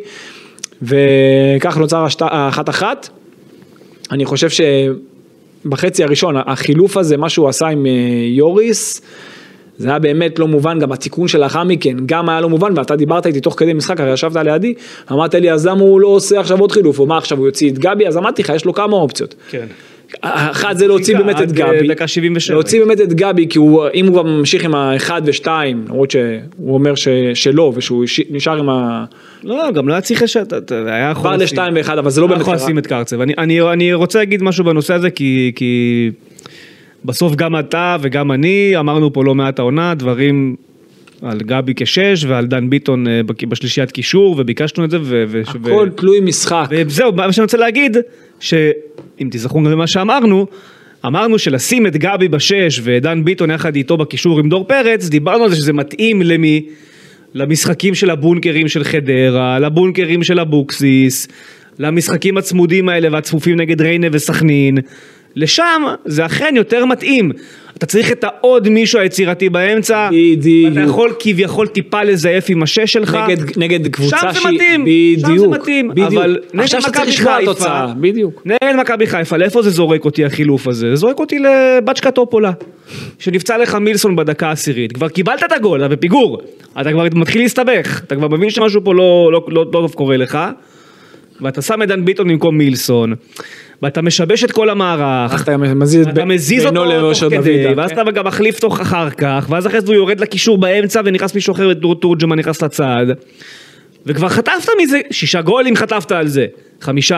וכך נוצר 1-1, אני חושב שבחצי הראשון, החילוף הזה, מה שהוא עשה עם יוריס, זה היה באמת לא מובן, גם התיקון של לאחר מכן, גם היה לא מובן, ואתה דיברת איתי תוך כדי משחק, הרי ישבת לידי, אמרת לי, אז למה הוא לא עושה עכשיו עוד חילוף, או מה עכשיו הוא יוציא את גבי, אז אמרתי לך, יש לו כמה אופציות. כן. אחד זה להוציא באמת את גבי, להוציא באמת את גבי, כי אם הוא כבר ממשיך עם ה-1 ו-2, למרות שהוא אומר שלא, ושהוא נשאר עם ה... לא, גם לא היה צריך היה כבר ל-2 ו-1, אבל זה לא באמת קרה. יכול לשים את קרצב, אני רוצה להגיד משהו בנושא הזה, כי בסוף גם אתה וגם אני אמרנו פה לא מעט העונה, דברים על גבי כשש ועל דן ביטון בשלישיית קישור, וביקשנו את זה. הכל תלוי משחק. וזהו, מה שאני רוצה להגיד, שאם תזכרו גם מה שאמרנו, אמרנו שלשים את גבי בשש ודן ביטון יחד איתו בקישור עם דור פרץ, דיברנו על זה שזה מתאים למי? למשחקים של הבונקרים של חדרה, לבונקרים של הבוקסיס, למשחקים הצמודים האלה והצפופים נגד ריינה וסכנין, לשם זה אכן יותר מתאים. אתה צריך את העוד מישהו היצירתי באמצע, אתה יכול כביכול טיפה לזייף עם השש שלך, נגד קבוצה שם זה מתאים, שם זה מתאים, אבל נגד מכבי חיפה, נגד מכבי חיפה, לאיפה זה זורק אותי החילוף הזה? זה זורק אותי לבצ'קה טופולה, שנפצע לך מילסון בדקה העשירית, כבר קיבלת את הגול, אתה בפיגור, אתה כבר מתחיל להסתבך, אתה כבר מבין שמשהו פה לא טוב קורה לך, ואתה שם את דן ביטון במקום מילסון, ואתה משבש את כל המערך, אתה מזיז אותו תוך כדי, ואז אתה גם מחליף תוך אחר כך, ואז אחרי זה הוא יורד לקישור באמצע, ונכנס מישהו אחר, תורג'מן נכנס לצד, וכבר חטפת מזה, 6 גולים חטפת על זה, 5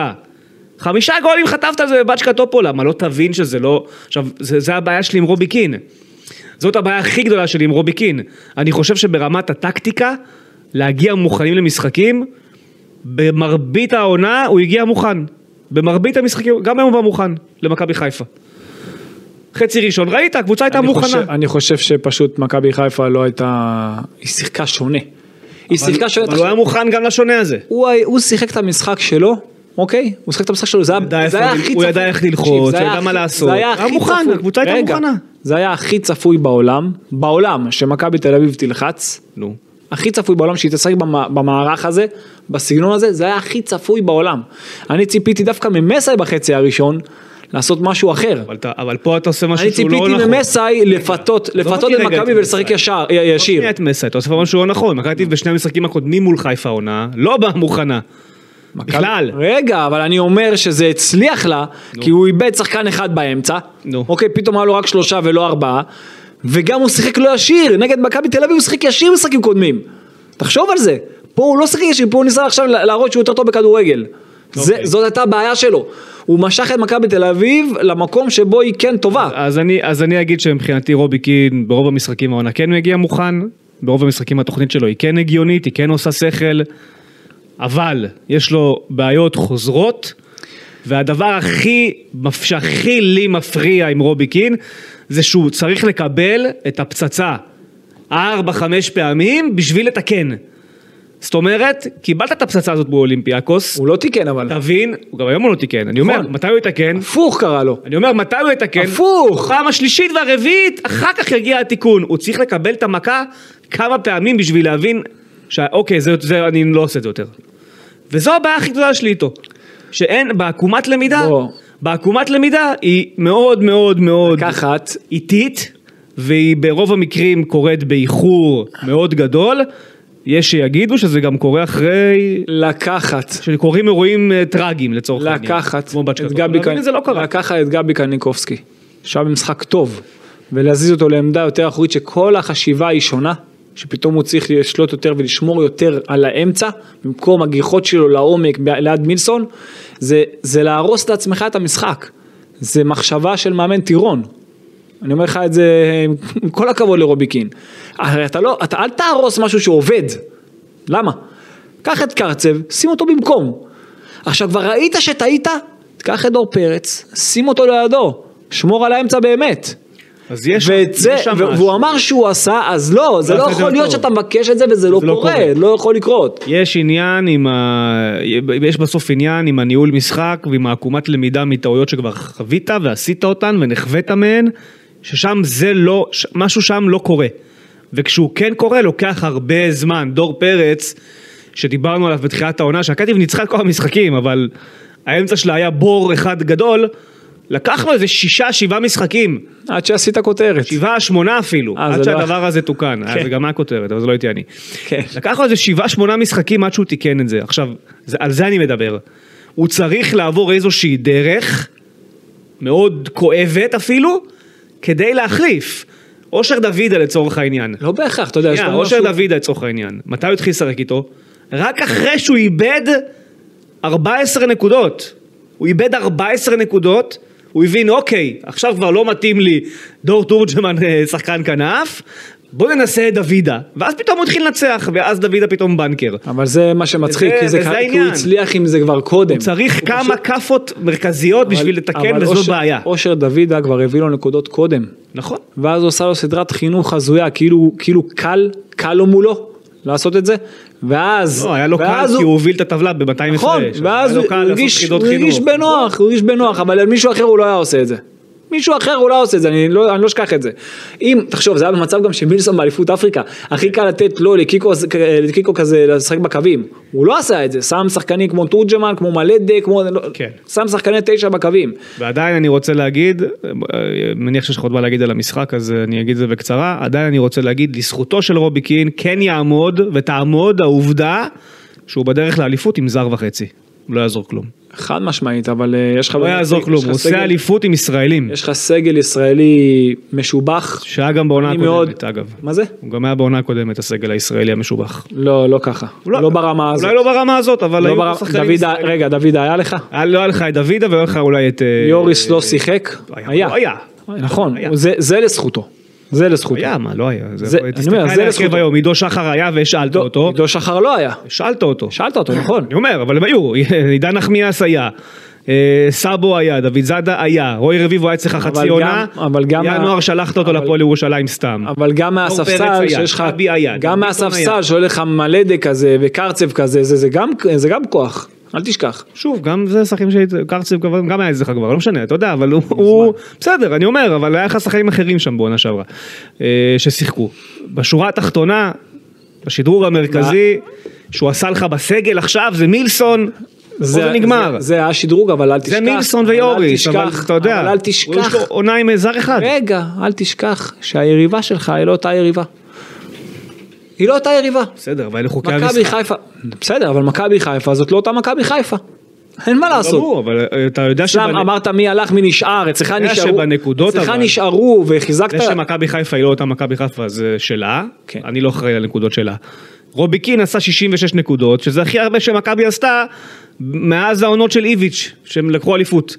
גולים חטפת על זה בבצ'קה טופולה, מה לא תבין שזה לא, עכשיו, זה הבעיה שלי עם רובי קין, זאת הבעיה הכי גדולה שלי עם רובי קין. אני חושב שברמת הטקטיקה, להגיע מוכנים למשחקים, במרבית העונה הוא הגיע מוכן. במרבית המשחקים, גם היום הוא בא מוכן למכבי חיפה. חצי ראשון, ראית, הקבוצה הייתה מוכנה. אני חושב שפשוט מכבי חיפה לא הייתה, היא שיחקה שונה. היא שיחקה שונה. אבל הוא היה מוכן גם לשונה הזה. הוא שיחק את המשחק שלו, אוקיי? הוא שיחק את המשחק שלו, זה היה הכי צפוי. הוא ידע איך ללחוץ, הוא ידע מה לעשות. זה היה הכי מוכן, הקבוצה הייתה מוכנה. זה היה הכי צפוי בעולם שמכבי תל אביב תלחץ. נו. הכי צפוי בעולם שהיא תשחק במערך הזה, בסגנון הזה, זה היה הכי צפוי בעולם. אני ציפיתי דווקא ממסאי בחצי הראשון, לעשות משהו אחר. אבל פה אתה עושה משהו שהוא לא נכון. אני ציפיתי ממסאי לפתות את מכבי ולשחק ישיר. שנייה את מסאי, אתה עושה משהו לא נכון. מכבי בשני המשחקים הקודמים מול חיפה עונה, לא באה מוכנה. בכלל. רגע, אבל אני אומר שזה הצליח לה, כי הוא איבד שחקן אחד באמצע. אוקיי, פתאום היה לו רק 3 ולא 4. וגם הוא שיחק לא ישיר, נגד מכבי תל אביב הוא שיחק ישיר משחקים קודמים. תחשוב על זה. פה הוא לא שיחק ישיר, פה הוא ניסה עכשיו להראות שהוא יותר טוב בכדורגל. זאת הייתה הבעיה שלו. הוא משך את מכבי תל אביב למקום שבו היא כן טובה. אז אני אגיד שמבחינתי רובי קין ברוב המשחקים העונה כן מגיע מוכן, ברוב המשחקים התוכנית שלו היא כן הגיונית, היא כן עושה שכל, אבל יש לו בעיות חוזרות, והדבר שהכי לי מפריע עם רובי קין, זה שהוא צריך לקבל את הפצצה 4-5 פעמים בשביל לתקן. זאת אומרת, קיבלת את הפצצה הזאת באולימפיאקוס. הוא לא תיקן אבל. תבין, הוא גם היום הוא לא תיקן. אני אומר, מתי הוא יתקן? הפוך קרה לו. אני אומר, מתי הוא יתקן? הפוך. פעם השלישית והרביעית, אחר כך יגיע התיקון. הוא צריך לקבל את המכה כמה פעמים בשביל להבין שאוקיי, זה אני לא עושה את זה יותר. וזו הבעיה הכי גדולה שלי איתו. שאין, בעקומת למידה היא מאוד מאוד מאוד איטית, והיא ברוב המקרים קורית באיחור מאוד גדול. יש שיגידו שזה גם קורה אחרי שקורים אירועים טרגיים לצורך העניין. לקחת את גבי קניקובסקי, שהיה במשחק טוב, ולהזיז אותו לעמדה יותר אחורית שכל החשיבה היא שונה, שפתאום הוא צריך לשלוט יותר ולשמור יותר על האמצע, במקום הגיחות שלו לעומק ליד מילסון, זה להרוס לעצמך את המשחק. זה מחשבה של מאמן טירון. אני אומר לך את זה עם כל הכבוד לרובי קין. הרי אתה אל תהרוס משהו שעובד. למה? קח את קרצב, שים אותו במקום. עכשיו כבר ראית שטעית, תקח את דור פרץ, שים אותו לידו, שמור על האמצע באמת. אז יש והוא אמר שהוא עשה, אז לא, זה לא יכול להיות שאתה מבקש את זה וזה לא קורה, לא יכול לקרות. יש בסוף עניין עם הניהול משחק ועם העקומת למידה מטעויות שכבר חווית ועשית אותן ונחווית מהן, ששם זה לא, משהו שם לא קורה. וכשהוא כן קורה, לוקח הרבה זמן. דור פרץ, שדיברנו עליו בתחילת העונה, שהקטיב ניצחה את כל המשחקים, אבל האמצע שלה היה בור אחד גדול, לקחנו איזה 6-7 משחקים. עד שעשית כותרת. 7-8 אפילו, עד שהדבר הזה תוקן. זה גם היה כותרת, אבל זה לא הייתי אני. לקחנו איזה 7-8 משחקים עד שהוא תיקן את זה. עכשיו, על זה אני מדבר. הוא צריך לעבור איזושהי דרך, מאוד כואבת אפילו, כדי להחליף. אושר דוידה לצורך העניין. לא בהכרח, אתה יודע. אושר דוידה לצורך העניין. מתי הוא התחיל לשחק איתו? רק אחרי שהוא איבד 14 נקודות. הוא איבד 14 נקודות, הוא הבין, אוקיי, עכשיו כבר לא מתאים לי דור תורג'מן שחקן כנף, בוא ננסה את דוידה. ואז פתאום הוא התחיל לנצח, ואז דוידה פתאום בנקר. אבל זה מה שמצחיק, כי הוא הצליח עם זה כבר קודם. הוא צריך כמה כפות מרכזיות בשביל לתקן, וזו בעיה. אושר דוידה כבר הביא לו נקודות קודם. נכון. ואז הוא עושה לו סדרת חינוך הזויה, כאילו קל לו מולו לעשות את זה, ואז... לא, היה לו קל כי הוא הוביל את הטבלה ב-200 נכון, ואז הוא הרגיש בנוח, אבל על מישהו אחר הוא לא היה עושה את זה. מישהו אחר הוא לא עושה את זה, אני לא אשכח את זה. אם, תחשוב, זה היה במצב גם שמילסון באליפות אפריקה, הכי קל לתת לו לקיקו כזה לשחק בקווים. הוא לא עשה את זה, שם שחקנים כמו תורג'מן, כמו מלדה, שם שחקני 9 בקווים. ועדיין אני רוצה להגיד, מניח שיש לך עוד מה להגיד על המשחק, אז אני אגיד את זה בקצרה, עדיין אני רוצה להגיד, לזכותו של רובי קין, כן יעמוד ותעמוד העובדה שהוא בדרך לאליפות עם זר וחצי. לא יעזור כלום. חד משמעית, אבל יש לך... לא יעזור כלום, הוא עושה אליפות עם ישראלים. יש לך סגל ישראלי משובח. שהיה גם בעונה הקודמת, אגב. מה זה? הוא גם היה בעונה הקודמת, הסגל הישראלי המשובח. לא ככה. לא ברמה הזאת. אולי לא ברמה הזאת, אבל היו שחקנים ישראלים. רגע, דוד היה לך? לא היה לך את דוד, אבל היה לך אולי את... יוריס לא שיחק? היה. נכון, זה לזכותו. זה לזכותו. היה, מה, לא היה. אני אומר, זה לזכותו. היום, עידו שחר היה והשאלת אותו. עידו שחר לא היה. שאלת אותו. שאלת אותו, נכון. אני אומר, אבל הם היו, עידן נחמיאס היה, סאבו היה, דוד זאדה היה, רועי רביבו היה אצלך חצי עונה, ינואר שלחת אותו לפועל ירושלים סתם. אבל גם מהספסל שיש לך, גם מהספסל שהולך לך מלדה כזה וקרצב כזה, זה גם כוח. אל תשכח. שוב, גם זה שחקים שקרצב גם היה איזה כבר, לא משנה, אתה יודע, אבל הוא, בסדר, אני אומר, אבל היה לך שחקים אחרים שם בעונה שעברה, ששיחקו. בשורה התחתונה, בשדרור המרכזי, שהוא עשה לך בסגל עכשיו, זה מילסון, זה נגמר. זה השדרוג, אבל אל תשכח. זה מילסון ויוריס, אבל אתה יודע, אבל אל תשכח. יש לו עונה עם זר אחד. רגע, אל תשכח שהיריבה שלך היא לא אותה יריבה. היא לא אותה יריבה. בסדר, אבל אלה חוקי המשחק. מכבי חיפה, בסדר, אבל מכבי חיפה זאת לא אותה מכבי חיפה. אין מה לעשות. ברור, אבל אתה יודע שם אמרת מי הלך מי נשאר, אצלך נשארו וחיזקת. זה שמכבי חיפה היא לא אותה מכבי חיפה זה שלה, אני לא אחראי על הנקודות שלה. רובי קין עשה 66 נקודות, שזה הכי הרבה שמכבי עשתה מאז העונות של איביץ' שהם לקחו אליפות.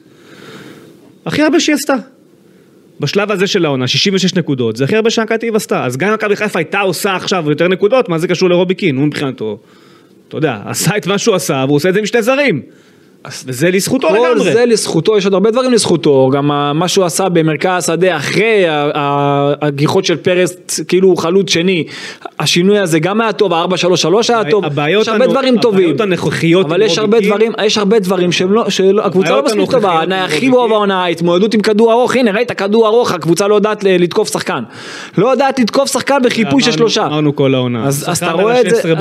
הכי הרבה שהיא עשתה. בשלב הזה של העונה, 66 נקודות, זה הכי הרבה שהקטיב עשתה. אז גם מכבי חיפה הייתה עושה עכשיו יותר נקודות, מה זה קשור לרובי קין? הוא מבחינתו, אתה יודע, עשה את מה שהוא עשה, והוא עושה את זה עם שתי זרים. וזה לזכותו לגמרי. כל זה לזכותו, יש עוד הרבה דברים לזכותו, גם מה שהוא עשה במרכז השדה, אחרי הגיחות של פרס, כאילו הוא חלוץ שני, השינוי הזה גם היה טוב, ה-4-3-3 היה טוב, יש הרבה דברים טובים, אבל יש הרבה דברים שהקבוצה לא מספיק טובה, הכי בו בעונה, ההתמודדות עם כדור ארוך, הנה ראית כדור ארוך, הקבוצה לא יודעת לתקוף שחקן, לא יודעת לתקוף שחקן בחיפוי של 3. אמרנו כל העונה, אז אתה רואה את זה,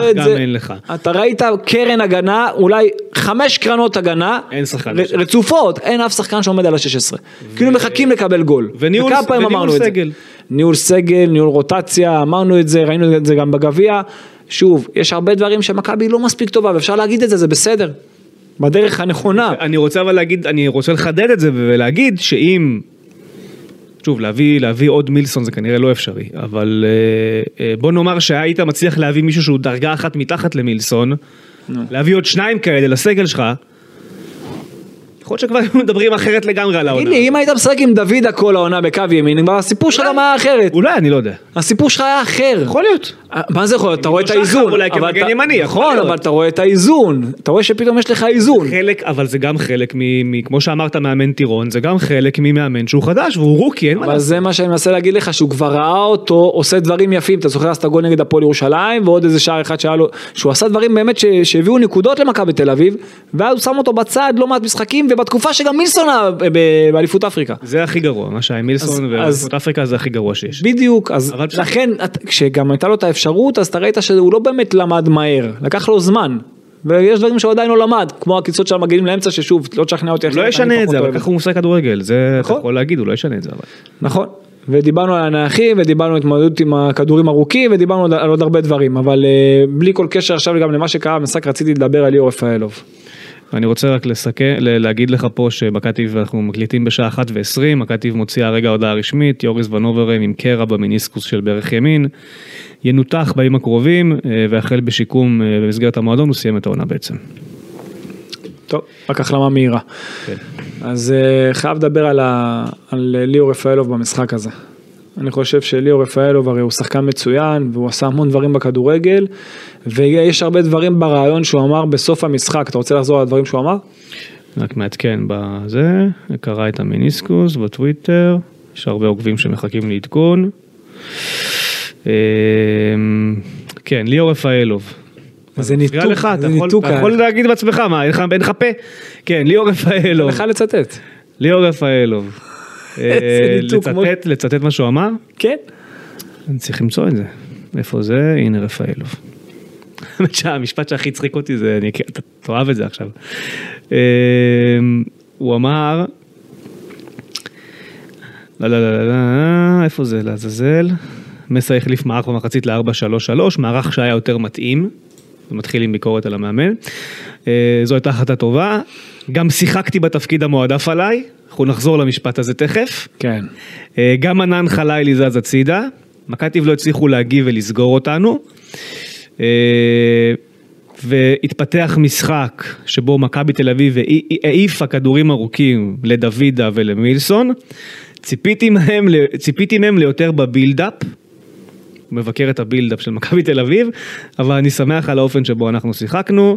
אתה ראית קרן הגנה, אולי 5 קרנות הגנה, רצופות, אין אף שחקן שעומד על ה-16. כאילו מחכים לקבל גול. וניהול סגל. ניהול סגל, ניהול רוטציה, אמרנו את זה, ראינו את זה גם בגביע. שוב, יש הרבה דברים שמכבי לא מספיק טובה, ואפשר להגיד את זה, זה בסדר. בדרך הנכונה. אני רוצה אבל להגיד, אני רוצה לחדד את זה ולהגיד שאם, שוב, להביא עוד מילסון זה כנראה לא אפשרי, אבל בוא נאמר שהיית מצליח להביא מישהו שהוא דרגה אחת מתחת למילסון, להביא עוד 2 כאלה לסגל שלך, יכול להיות שכבר מדברים אחרת לגמרי על העונה. תגיד לי, אם היית משחק עם דוד כל העונה בקו ימין, הסיפור שלך גם היה אחרת. אולי, אני לא יודע. הסיפור שלך היה אחר. יכול להיות. מה זה יכול להיות? אתה רואה את האיזון. אולי כמגן ימני. נכון, אבל אתה רואה את האיזון. אתה רואה שפתאום יש לך איזון. אבל זה גם חלק, כמו שאמרת מאמן טירון, זה גם חלק ממאמן שהוא חדש, והוא רוקי. אבל זה מה שאני מנסה להגיד לך, שהוא כבר ראה אותו, עושה דברים יפים. אתה זוכר את הגול נגד הפועל ירושלים, ועוד איזה שער אחד שהיה לו, שהוא עשה דברים באמת שהביאו נקודות למכבי תל אביב, ואז הוא שם אותו בצד, לא מעט משחקים, ובתקופה שגם מילסון באליפות אפריקה. זה הכי גרוע, מה שהיה מילסון באליפות אפריקה זה הכי גרוע שיש. בדיוק, אז לכן, כשגם הייתה לו את האפשרות, אז אתה ראית שהוא לא באמת למד מהר, לקח לו זמן, ויש דברים שהוא עדיין לא למד, כמו הקיצות של המגנים לאמצע, ששוב, לא תשכנע אותי. לא ישנה את זה, אבל ככה הוא מושג כדורגל, זה אתה יכול להגיד, הוא לא ישנה את זה. נכון, ודיברנו על הנייחים, ודיברנו על התמודדות עם הכדורים ארוכים, ודיברנו על עוד הרבה דברים, אבל בלי כל קשר עכשיו גם למה שקרה במשחק, רציתי לדבר על ליאור רפאלוב. אני רוצה רק להגיד לך פה שמכתיב אנחנו מקליטים בשעה 1:20, מכתיב מוציאה רגע הודעה רשמית, יוריס ונוברם עם קרע במיניסקוס של ברך ימין, ינותח בימים הקרובים, והחל בשיקום במסגרת המועדון, הוא סיים את העונה בעצם. טוב, רק החלמה מהירה. כן. אז חייב לדבר על ליאור רפאלוב במשחק הזה. אני חושב שליאור רפאלוב הרי הוא שחקן מצוין, והוא עשה המון דברים בכדורגל, ויש הרבה דברים ברעיון שהוא אמר בסוף המשחק. אתה רוצה לחזור על הדברים שהוא אמר? רק מעדכן בזה, קרא את המיניסקוס בטוויטר, יש הרבה עוקבים שמחכים לעדכון. כן, ליאור רפאלוב. זה ניתוק, זה ניתוק. אתה יכול להגיד בעצמך, מה, אין לך פה? כן, ליאור רפאלוב. לך לצטט. ליאור רפאלוב. לצטט מה שהוא אמר? כן. אני צריך למצוא את זה. איפה זה? הנה רפאלוב. המשפט שהכי צחיק אותי זה, אתה תאהב את זה עכשיו. הוא אמר, איפה זה? לעזאזל. מסע החליף מערך במחצית ל-4-3-3, מערך שהיה יותר מתאים, ומתחיל עם ביקורת על המאמן. זו הייתה החלטה טובה. גם שיחקתי בתפקיד המועדף עליי, אנחנו נחזור למשפט הזה תכף. כן. גם ענן חלילי זז הצידה, מכתיב לא הצליחו להגיב ולסגור אותנו, והתפתח משחק שבו מכבי תל אביב העיפה כדורים ארוכים לדוידה ולמילסון, ציפיתי מהם ליותר בבילדאפ, הוא מבקר את הבילדאפ של מכבי תל אביב, אבל אני שמח על האופן שבו אנחנו שיחקנו,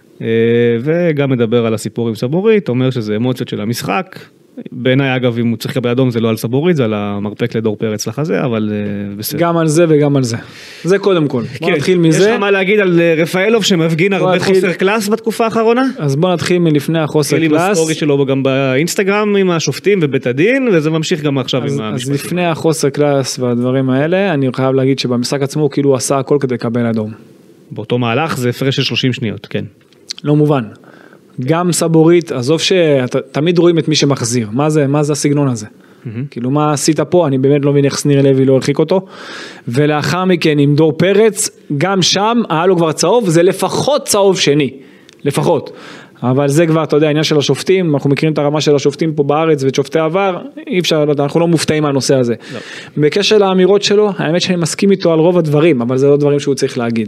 וגם מדבר על הסיפור עם סבורית, אומר שזה אמוציות של המשחק, בעיניי אגב אם הוא צריך לקבל אדום זה לא על סבורית, זה על המרפק לדור פרץ לחזה, אבל בסדר. גם על זה וגם על זה. זה קודם כל. בוא נתחיל מזה. יש לך מה להגיד על רפאלוב שמפגין הרבה חוסר קלאס בתקופה האחרונה? אז בוא נתחיל מלפני החוסר קלאס. התחיל עם הסטורי שלו גם באינסטגרם עם השופטים ובית הדין, וזה ממשיך גם עכשיו עם המשפטים. אז לפני החוסר קלאס והדברים האלה, אני חייב להגיד שבמשחק עצמו הוא כאילו עשה הכל כדי לקבל אדום. באותו מהלך זה הפרש של 30 שניות, כן. לא מובן. גם סבורית, עזוב שתמיד רואים את מי שמחזיר, מה זה הסגנון הזה? כאילו מה עשית פה, אני באמת לא מבין איך שניר לוי לא הרחיק אותו, ולאחר מכן עם דור פרץ, גם שם היה לו כבר צהוב, זה לפחות צהוב שני, לפחות, אבל זה כבר, אתה יודע, העניין של השופטים, אנחנו מכירים את הרמה של השופטים פה בארץ ואת שופטי העבר, אי אפשר, אנחנו לא מופתעים מהנושא הזה. לא. בקשר לאמירות שלו, האמת שאני מסכים איתו על רוב הדברים, אבל זה לא דברים שהוא צריך להגיד.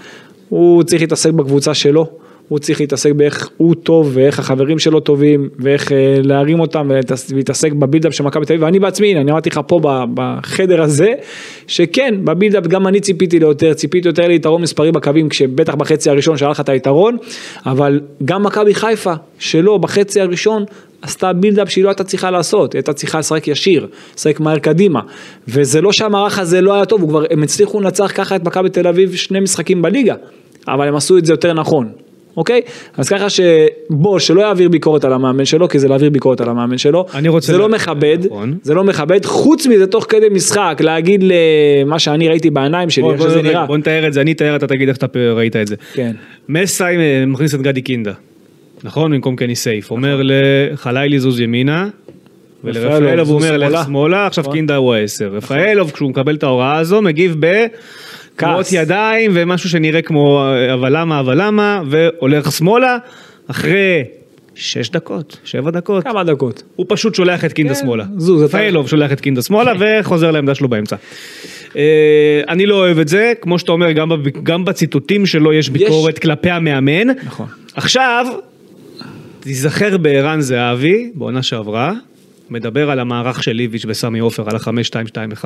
הוא צריך להתעסק בקבוצה שלו, הוא צריך להתעסק באיך הוא טוב, ואיך החברים שלו טובים, ואיך להרים אותם, ולהתעסק בבילדאפ של מכבי תל אביב, ואני בעצמי, אני אמרתי לך פה בחדר הזה, שכן, בבילדאפ גם אני ציפיתי יותר ליתרון מספרי בקווים, כשבטח בחצי הראשון שהיה לך את היתרון, אבל גם מכבי חיפה, שלו בחצי הראשון, עשתה בילדאפ שהיא לא הייתה צריכה לעשות, הייתה צריכה לשחק ישיר, לשחק מהר קדימה, וזה לא שהמערך הזה לא היה טוב, הם הצליחו לנצח ככה את מכבי תל אביב 2 משחקים בליגה, אבל הם עשו את זה יותר נכון. אוקיי? אז ככה שלא יעביר ביקורת על המאמן שלו, כי זה להעביר ביקורת על המאמן שלו, זה לא מכבד, זה לא מכבד, חוץ מזה תוך כדי משחק, להגיד למה שאני ראיתי בעיניים שלי, איך שזה נראה. בוא נתאר את זה, אני אתאר, אתה תגיד איך אתה ראית את זה. כן. מסאי מכניס את גדי קינדה, נכון? במקום קני סייף, אומר לחלילי זוז ימינה, ולרפאלוב הוא אומר לך שמאלה, עכשיו קינדה הוא 10. רפאלוב כשהוא מקבל את ההוראה הזו, מגיב תנועות ידיים ומשהו שנראה כמו אבל למה, והולך שמאלה, אחרי 6 דקות, 7 דקות. כמה דקות. הוא פשוט שולח את קינדה שמאלה. רפאלוב שולח את קינדה שמאלה וחוזר לעמדה שלו באמצע. אני לא אוהב את זה, כמו שאתה אומר, גם בציטוטים שלו יש ביקורת כלפי המאמן. נכון. עכשיו, תיזכר בערן זהבי, בעונה שעברה, מדבר על המערך של ליביץ' וסמי עופר, על ה-5-2-2-1,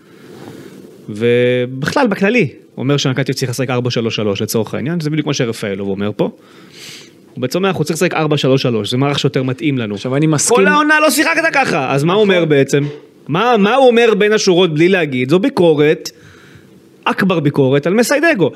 ובכלל בכללי, הוא אומר שמכבי צריך לשחק 4-3-3 לצורך העניין, זה בדיוק מה שרפאלוב אומר פה, ובצומח הוא צריך לשחק 4-3-3, זה מערך שיותר מתאים לנו. עכשיו אני מסכים. כל העונה לא שיחקת ככה, אז מה הוא אומר בעצם? מה הוא אומר בין השורות בלי להגיד? זו ביקורת, אכבר ביקורת על מסיידגו.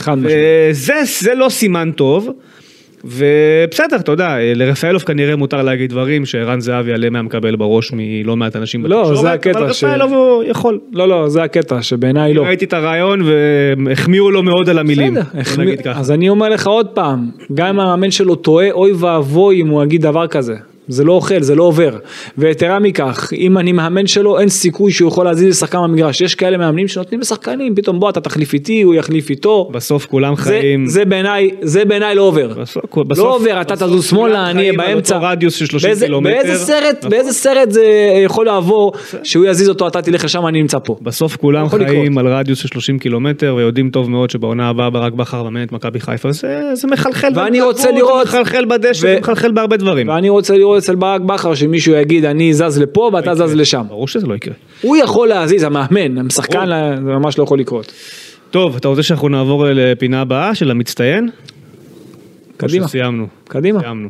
זה לא סימן טוב, ובסדר, אתה יודע, לרפאלוב כנראה מותר להגיד דברים שערן זהבי עליהם היה מקבל בראש מלא מעט אנשים בתקשורת, זה הקטע אבל רפאלוב הוא יכול. לא, זה הקטע שבעיניי לא. ראיתי את הרעיון והחמיאו לו מאוד על המילים. אז אני אומר לך עוד פעם, גם אם המאמן שלו טועה, אוי ואבוי אם הוא יגיד דבר כזה. זה לא אוכל, זה לא עובר. ויתרה מכך, אם אני מאמן שלו, אין סיכוי שהוא יכול להזיז לשחקן במגרש. יש כאלה מאמנים שנותנים לשחקנים, פתאום בוא, אתה תחליף איתי, הוא יחליף איתו. בסוף כולם חיים. זה בעיניי לא עובר. לא עובר, אתה תזוז שמאלה, אני אהיה באמצע. רדיוס של 30 קילומטר. באיזה סרט זה יכול לעבור, שהוא יזיז אותו, אתה תלך לשם, אני נמצא פה. בסוף כולם חיים על רדיוס של 30 קילומטר, ויודעים טוב מאוד שבעונה הבאה ברק בכר מאמן את מכבי חיפה. זה מחלחל. ואני רוצה לראות, מחלחל בדשא, מחלחל בהרבה דברים. ואני רוצה לראות אצל ברק בכר שמישהו יגיד אני זז לפה ואתה זז לשם. ברור שזה לא יקרה. הוא יכול להזיז, המאמן, המשחקן, זה ממש לא יכול לקרות. טוב, אתה רוצה שאנחנו נעבור לפינה הבאה של המצטיין? קדימה. סיימנו. קדימה. סיימנו.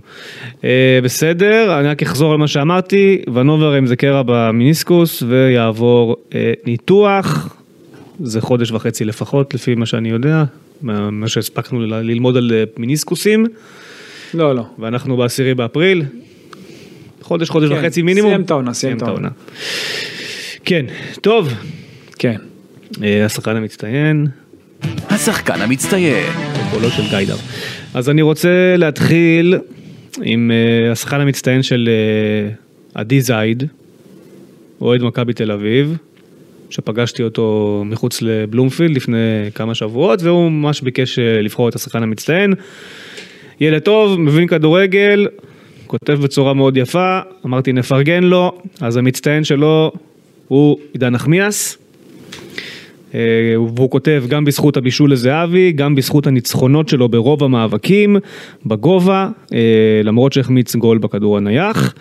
בסדר, אני רק אחזור על מה שאמרתי, ונובר עם זה קרע במיניסקוס ויעבור ניתוח, זה 1.5 חודש לפחות, לפי מה שאני יודע, מה שהספקנו ללמוד על מיניסקוסים. לא. ואנחנו ב10 באפריל. חודש וחצי מינימום. סיים את העונה. כן, טוב. כן. השחקן המצטיין. השחקן המצטיין. קולו של גיידר. אז אני רוצה להתחיל עם השחקן המצטיין של עדי זייד, אוהד מכבי תל אביב, שפגשתי אותו מחוץ לבלומפילד לפני כמה שבועות, והוא ממש ביקש לבחור את השחקן המצטיין. ילד טוב, מבין כדורגל, כותב בצורה מאוד יפה, אמרתי נפרגן לו, אז המצטיין שלו הוא עידן נחמיאס, והוא כותב גם בזכות הבישול לזהבי, גם בזכות הניצחונות שלו ברוב המאבקים, בגובה, למרות שהחמיץ גול בכדור הנייח.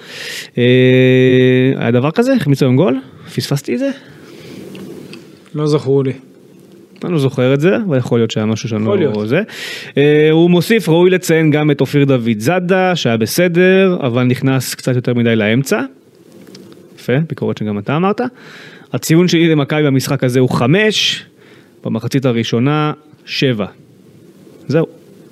היה דבר כזה? החמיץ היום גול? פספסתי את זה? לא זכרו לי. אני לא זוכר את זה, אבל יכול להיות שהיה משהו שאני לא זה. הוא מוסיף, ראוי לציין גם את אופיר דוד זאדה, שהיה בסדר, אבל נכנס קצת יותר מדי לאמצע. יפה, ביקורת שגם אתה אמרת. הציון שלי למכבי במשחק הזה הוא 5, במחצית הראשונה 7. זהו.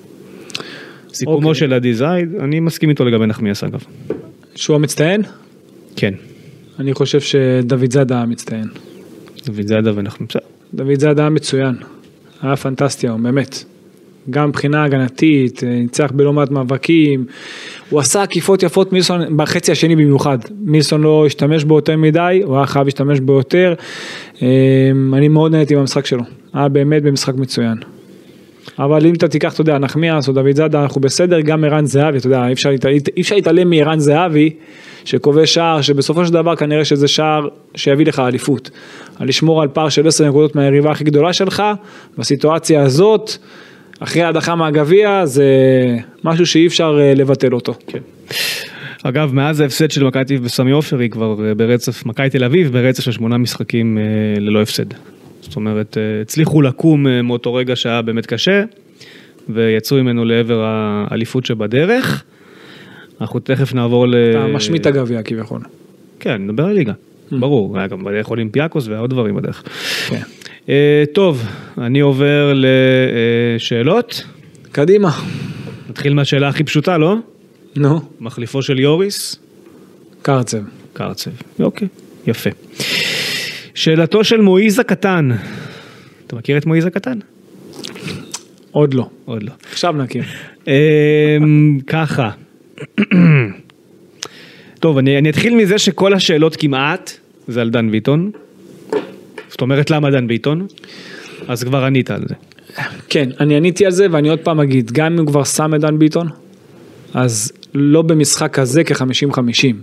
סיכומו של עדי זייד, אני מסכים איתו לגבי נחמיאס אגב. שהוא המצטיין? כן. אני חושב שדוד זאדה המצטיין. דוד זאדה ונחמיאס. דוד זאדה היה מצוין. היה פנטסטי, באמת. גם מבחינה הגנתית, ניצח בלא מעט מאבקים, הוא עשה עקיפות יפות מילסון בחצי השני במיוחד, מילסון לא השתמש בו יותר מדי, הוא היה חייב להשתמש בו יותר, אני מאוד נהניתי במשחק שלו, היה באמת במשחק מצוין. אבל אם אתה תיקח, אתה יודע, נחמיאס או דוד זאדה, אנחנו בסדר, גם ערן זהבי, אתה יודע, אי אפשר להתעלם מערן זהבי, שקובע שער, שבסופו של דבר כנראה שזה שער שיביא לך אליפות, על לשמור על פער של 10 נקודות מהיריבה הכי גדולה שלך, בסיטואציה הזאת, אחרי ההדחה מהגביע, זה משהו שאי אפשר לבטל אותו. כן. אגב, מאז ההפסד של מכבי תל אביב בסמי עופר, היא כבר ברצף, מכבי תל אביב, ברצף של 8 משחקים ללא הפסד. זאת אומרת, הצליחו לקום מאותו רגע שהיה באמת קשה, ויצאו ממנו לעבר האליפות שבדרך. אנחנו תכף נעבור אתה משמיט הגביע כביכול. כן, נדבר על ליגה. ברור, היה גם בדרך אולימפיאקוס ועוד דברים בדרך. כן. טוב, אני עובר לשאלות. קדימה. נתחיל מהשאלה הכי פשוטה, לא? נו. מחליפו של יוריס? קרצב. קרצב, אוקיי, יפה. שאלתו של מועיז הקטן. אתה מכיר את מועיז הקטן? עוד לא. עוד לא. עכשיו נכיר. ככה. טוב, אני אתחיל מזה שכל השאלות כמעט זה על דן ביטון. זאת אומרת, למה דן ביטון? אז כבר ענית על זה. כן, אני עניתי על זה, ואני עוד פעם אגיד, גם אם הוא כבר שם את דן ביטון, אז לא במשחק הזה כ-50-50.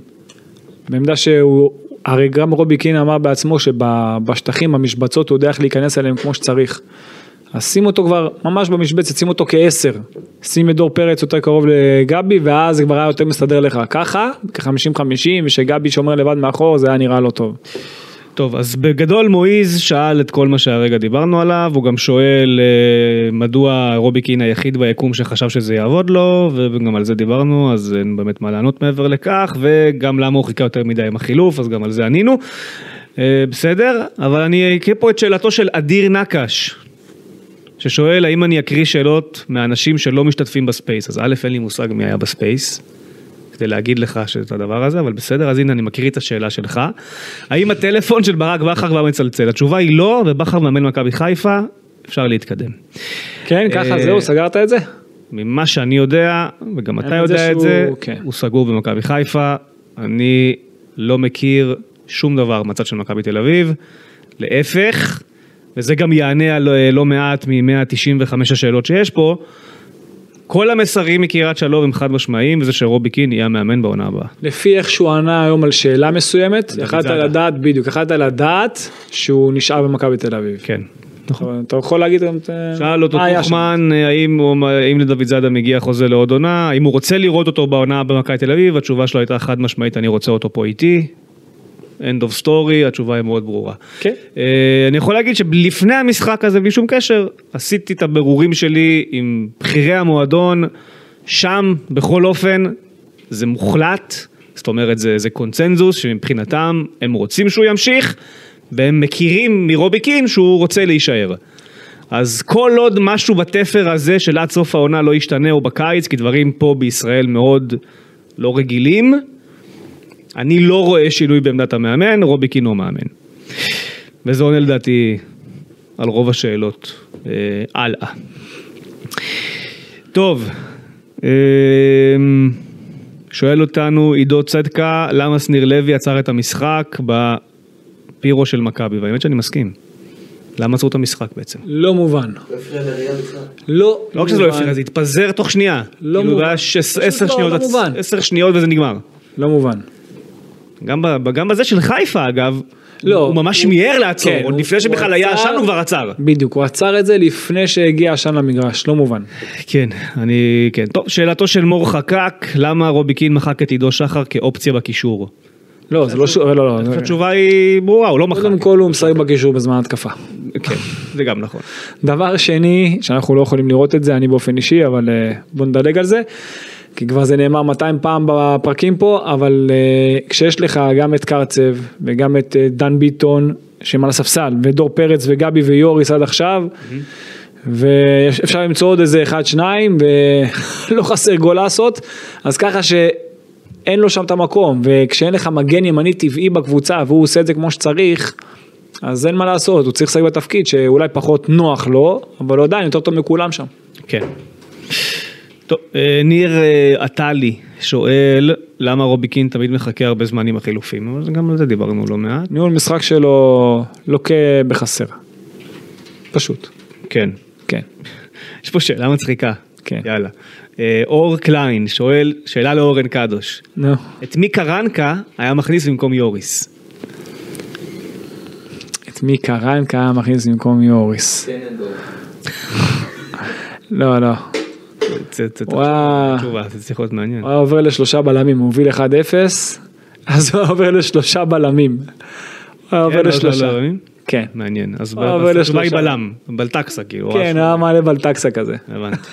בעמדה שהוא, הרי גם רובי קין אמר בעצמו, שבשטחים המשבצות הוא יודע איך להיכנס אליהם כמו שצריך. אז שים אותו כבר ממש במשבצת, שים אותו כ-10. שים את דור פרץ יותר קרוב לגבי, ואז זה כבר היה יותר מסתדר לך. ככה, כ-50-50, ושגבי שומר לבד מאחור, זה היה נראה לא טוב. טוב, אז בגדול מועיז שאל את כל מה שהרגע דיברנו עליו, הוא גם שואל מדוע רובי קין היחיד ביקום שחשב שזה יעבוד לו, וגם על זה דיברנו, אז אין באמת מה לענות מעבר לכך, וגם למה הוא חיכה יותר מדי עם החילוף, אז גם על זה ענינו. בסדר, אבל אני אקריא פה את שאלתו של אדיר נקש, ששואל האם אני אקריא שאלות מהאנשים שלא משתתפים בספייס, אז א' אין לי מושג מי היה בספייס, כדי להגיד לך שאת הדבר הזה, אבל בסדר, אז הנה אני מקריא את השאלה שלך. האם הטלפון של ברק בכר כבר מצלצל? התשובה היא לא, ובכר מאמן מכבי חיפה, אפשר להתקדם. כן, ככה זהו, סגרת את זה? ממה שאני יודע, וגם אתה יודע את זה, הוא סגור במכבי חיפה, אני לא מכיר שום דבר מצד של מכבי תל אביב, להפך, וזה גם יענה על לא מעט מ-195 השאלות שיש פה, כל המסרים מקריית שלום הם חד משמעיים, וזה שרובי קין יהיה מאמן בעונה הבאה. לפי איך שהוא ענה היום על שאלה מסוימת, יכלת לדעת, בדיוק, יכלת לדעת שהוא נשאר במכבי תל אביב. כן. נכון. אתה יכול להגיד גם... שאל אותו תוכמן, האם לדוד זאדה מגיע חוזה לעוד עונה, האם הוא רוצה לראות אותו בעונה במכבי תל אביב, התשובה שלו הייתה חד משמעית, אני רוצה אותו פה איתי. end of story, התשובה היא מאוד ברורה. כן. אני יכול להגיד שלפני המשחק הזה, בלי שום קשר, עשיתי את הבירורים שלי עם בחירי המועדון, שם בכל אופן זה מוחלט, זאת אומרת זה קונצנזוס שמבחינתם הם רוצים שהוא ימשיך, והם מכירים מרובי קין שהוא רוצה להישאר. אז כל עוד משהו בתפר הזה של עד סוף העונה לא ישתנה או בקיץ, כי דברים פה בישראל מאוד לא רגילים, אני לא רואה שינוי בעמדת המאמן, רובי קין הוא מאמן. וזה עונה לדעתי על רוב השאלות. הלאה. טוב, שואל אותנו עידו צדקה, למה שניר לוי עצר את המשחק בפירו של מכבי, והאמת שאני מסכים. למה עצרו את המשחק בעצם? לא מובן. לא הפריע לראייה בכלל. לא רק שזה לא הפריע, זה התפזר תוך שנייה. לא מובן. 10 שניות וזה נגמר. לא מובן. גם בזה של חיפה אגב, לא, הוא ממש מיהר לעצור, כן, עוד לפני שבכלל היה עשן הוא כבר עצר. בדיוק, הוא עצר את זה לפני שהגיע עשן למגרש, לא מובן. כן, כן. טוב, שאלתו של מור חקק, למה רובי קין מחק את עידו שחר כאופציה בקישור? לא, זה לא. התשובה היא ברורה, הוא לא מחק. קודם כל הוא משחק בקישור בזמן התקפה. כן, זה גם נכון. דבר שני, שאנחנו לא יכולים לראות את זה, אני באופן אישי, אבל בוא נדלג על זה, כי כבר זה נאמר 200 פעם בפרקים פה, אבל כשיש לך גם את קרצב, וגם את דן ביטון, שהם על הספסל, ודור פרץ וגבי ויוריס עד עכשיו, ואפשר למצוא עוד איזה 1-2, ולא חסר גולסות, אז ככה שאין לו שם את המקום, וכשאין לך מגן ימני טבעי בקבוצה, והוא עושה את זה כמו שצריך, אז אין מה לעשות, הוא צריך לשחק בתפקיד שאולי פחות נוח לו, אבל עדיין יותר טוב מכולם שם. כן. טוב, ניר עטלי שואל, למה רובי קין תמיד מחכה הרבה זמן עם החילופים? אבל גם על זה דיברנו לא מעט. ניהול משחק שלו לוקה בחסר. פשוט. כן. כן. יש פה שאלה מצחיקה. כן. יאללה. אור קליין שואל, שאלה לאורן קדוש. נו. את מי קרנקה היה מכניס במקום יוריס? את מי קרנקה היה מכניס במקום יוריס? לא. זה צריך להיות מעניין. הוא עובר ל3 בלמים, הוא הוביל 1-0, אז הוא עובר ל3 בלמים. הוא עובר ל3. כן. מעניין. אז התשובה היא בלם, בלטקסה כאילו. כן, היה מעלה בלטקסה כזה. הבנתי.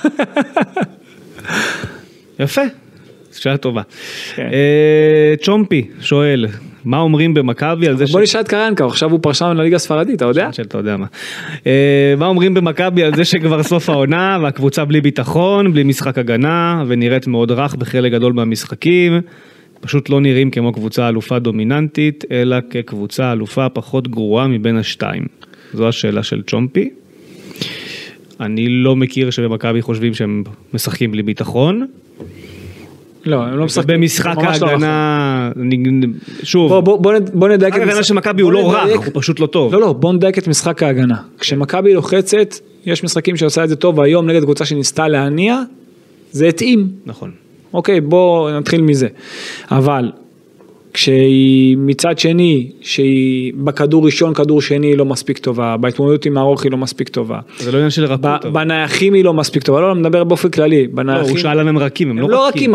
יפה, שאלה טובה. צ'ומפי שואל, מה אומרים במכבי על זה בוא נשאל את קרנקה, עכשיו הוא פרשן לליגה הספרדית, אתה יודע? אתה יודע מה. מה אומרים במכבי על זה שכבר סוף העונה, והקבוצה בלי ביטחון, בלי משחק הגנה, ונראית מאוד רך בחלק גדול מהמשחקים, פשוט לא נראים כמו קבוצה אלופה דומיננטית, אלא כקבוצה אלופה פחות גרועה מבין השתיים. זו השאלה של צ'ומפי. אני לא מכיר שבמכבי חושבים שהם משחקים בלי ביטחון. לא, הם לא משחקים. במשחק ההגנה, שוב, בוא נדייק את ההגנה של מכבי הוא לא רך, הוא פשוט לא טוב. לא, בוא נדייק את משחק ההגנה. כשמכבי לוחצת, יש משחקים שעושה את זה טוב, והיום נגד קבוצה שניסתה להניע, זה התאים. נכון. אוקיי, בוא נתחיל מזה. אבל כשהיא מצד שני, שהיא בכדור ראשון, כדור שני היא לא מספיק טובה, בהתמודדות עם הארוך היא לא מספיק טובה. זה לא עניין של רכות. בנייחים היא לא מספיק טובה, לא מדבר באופן כללי. לא, הוא שאל להם רכים, הם לא רכים.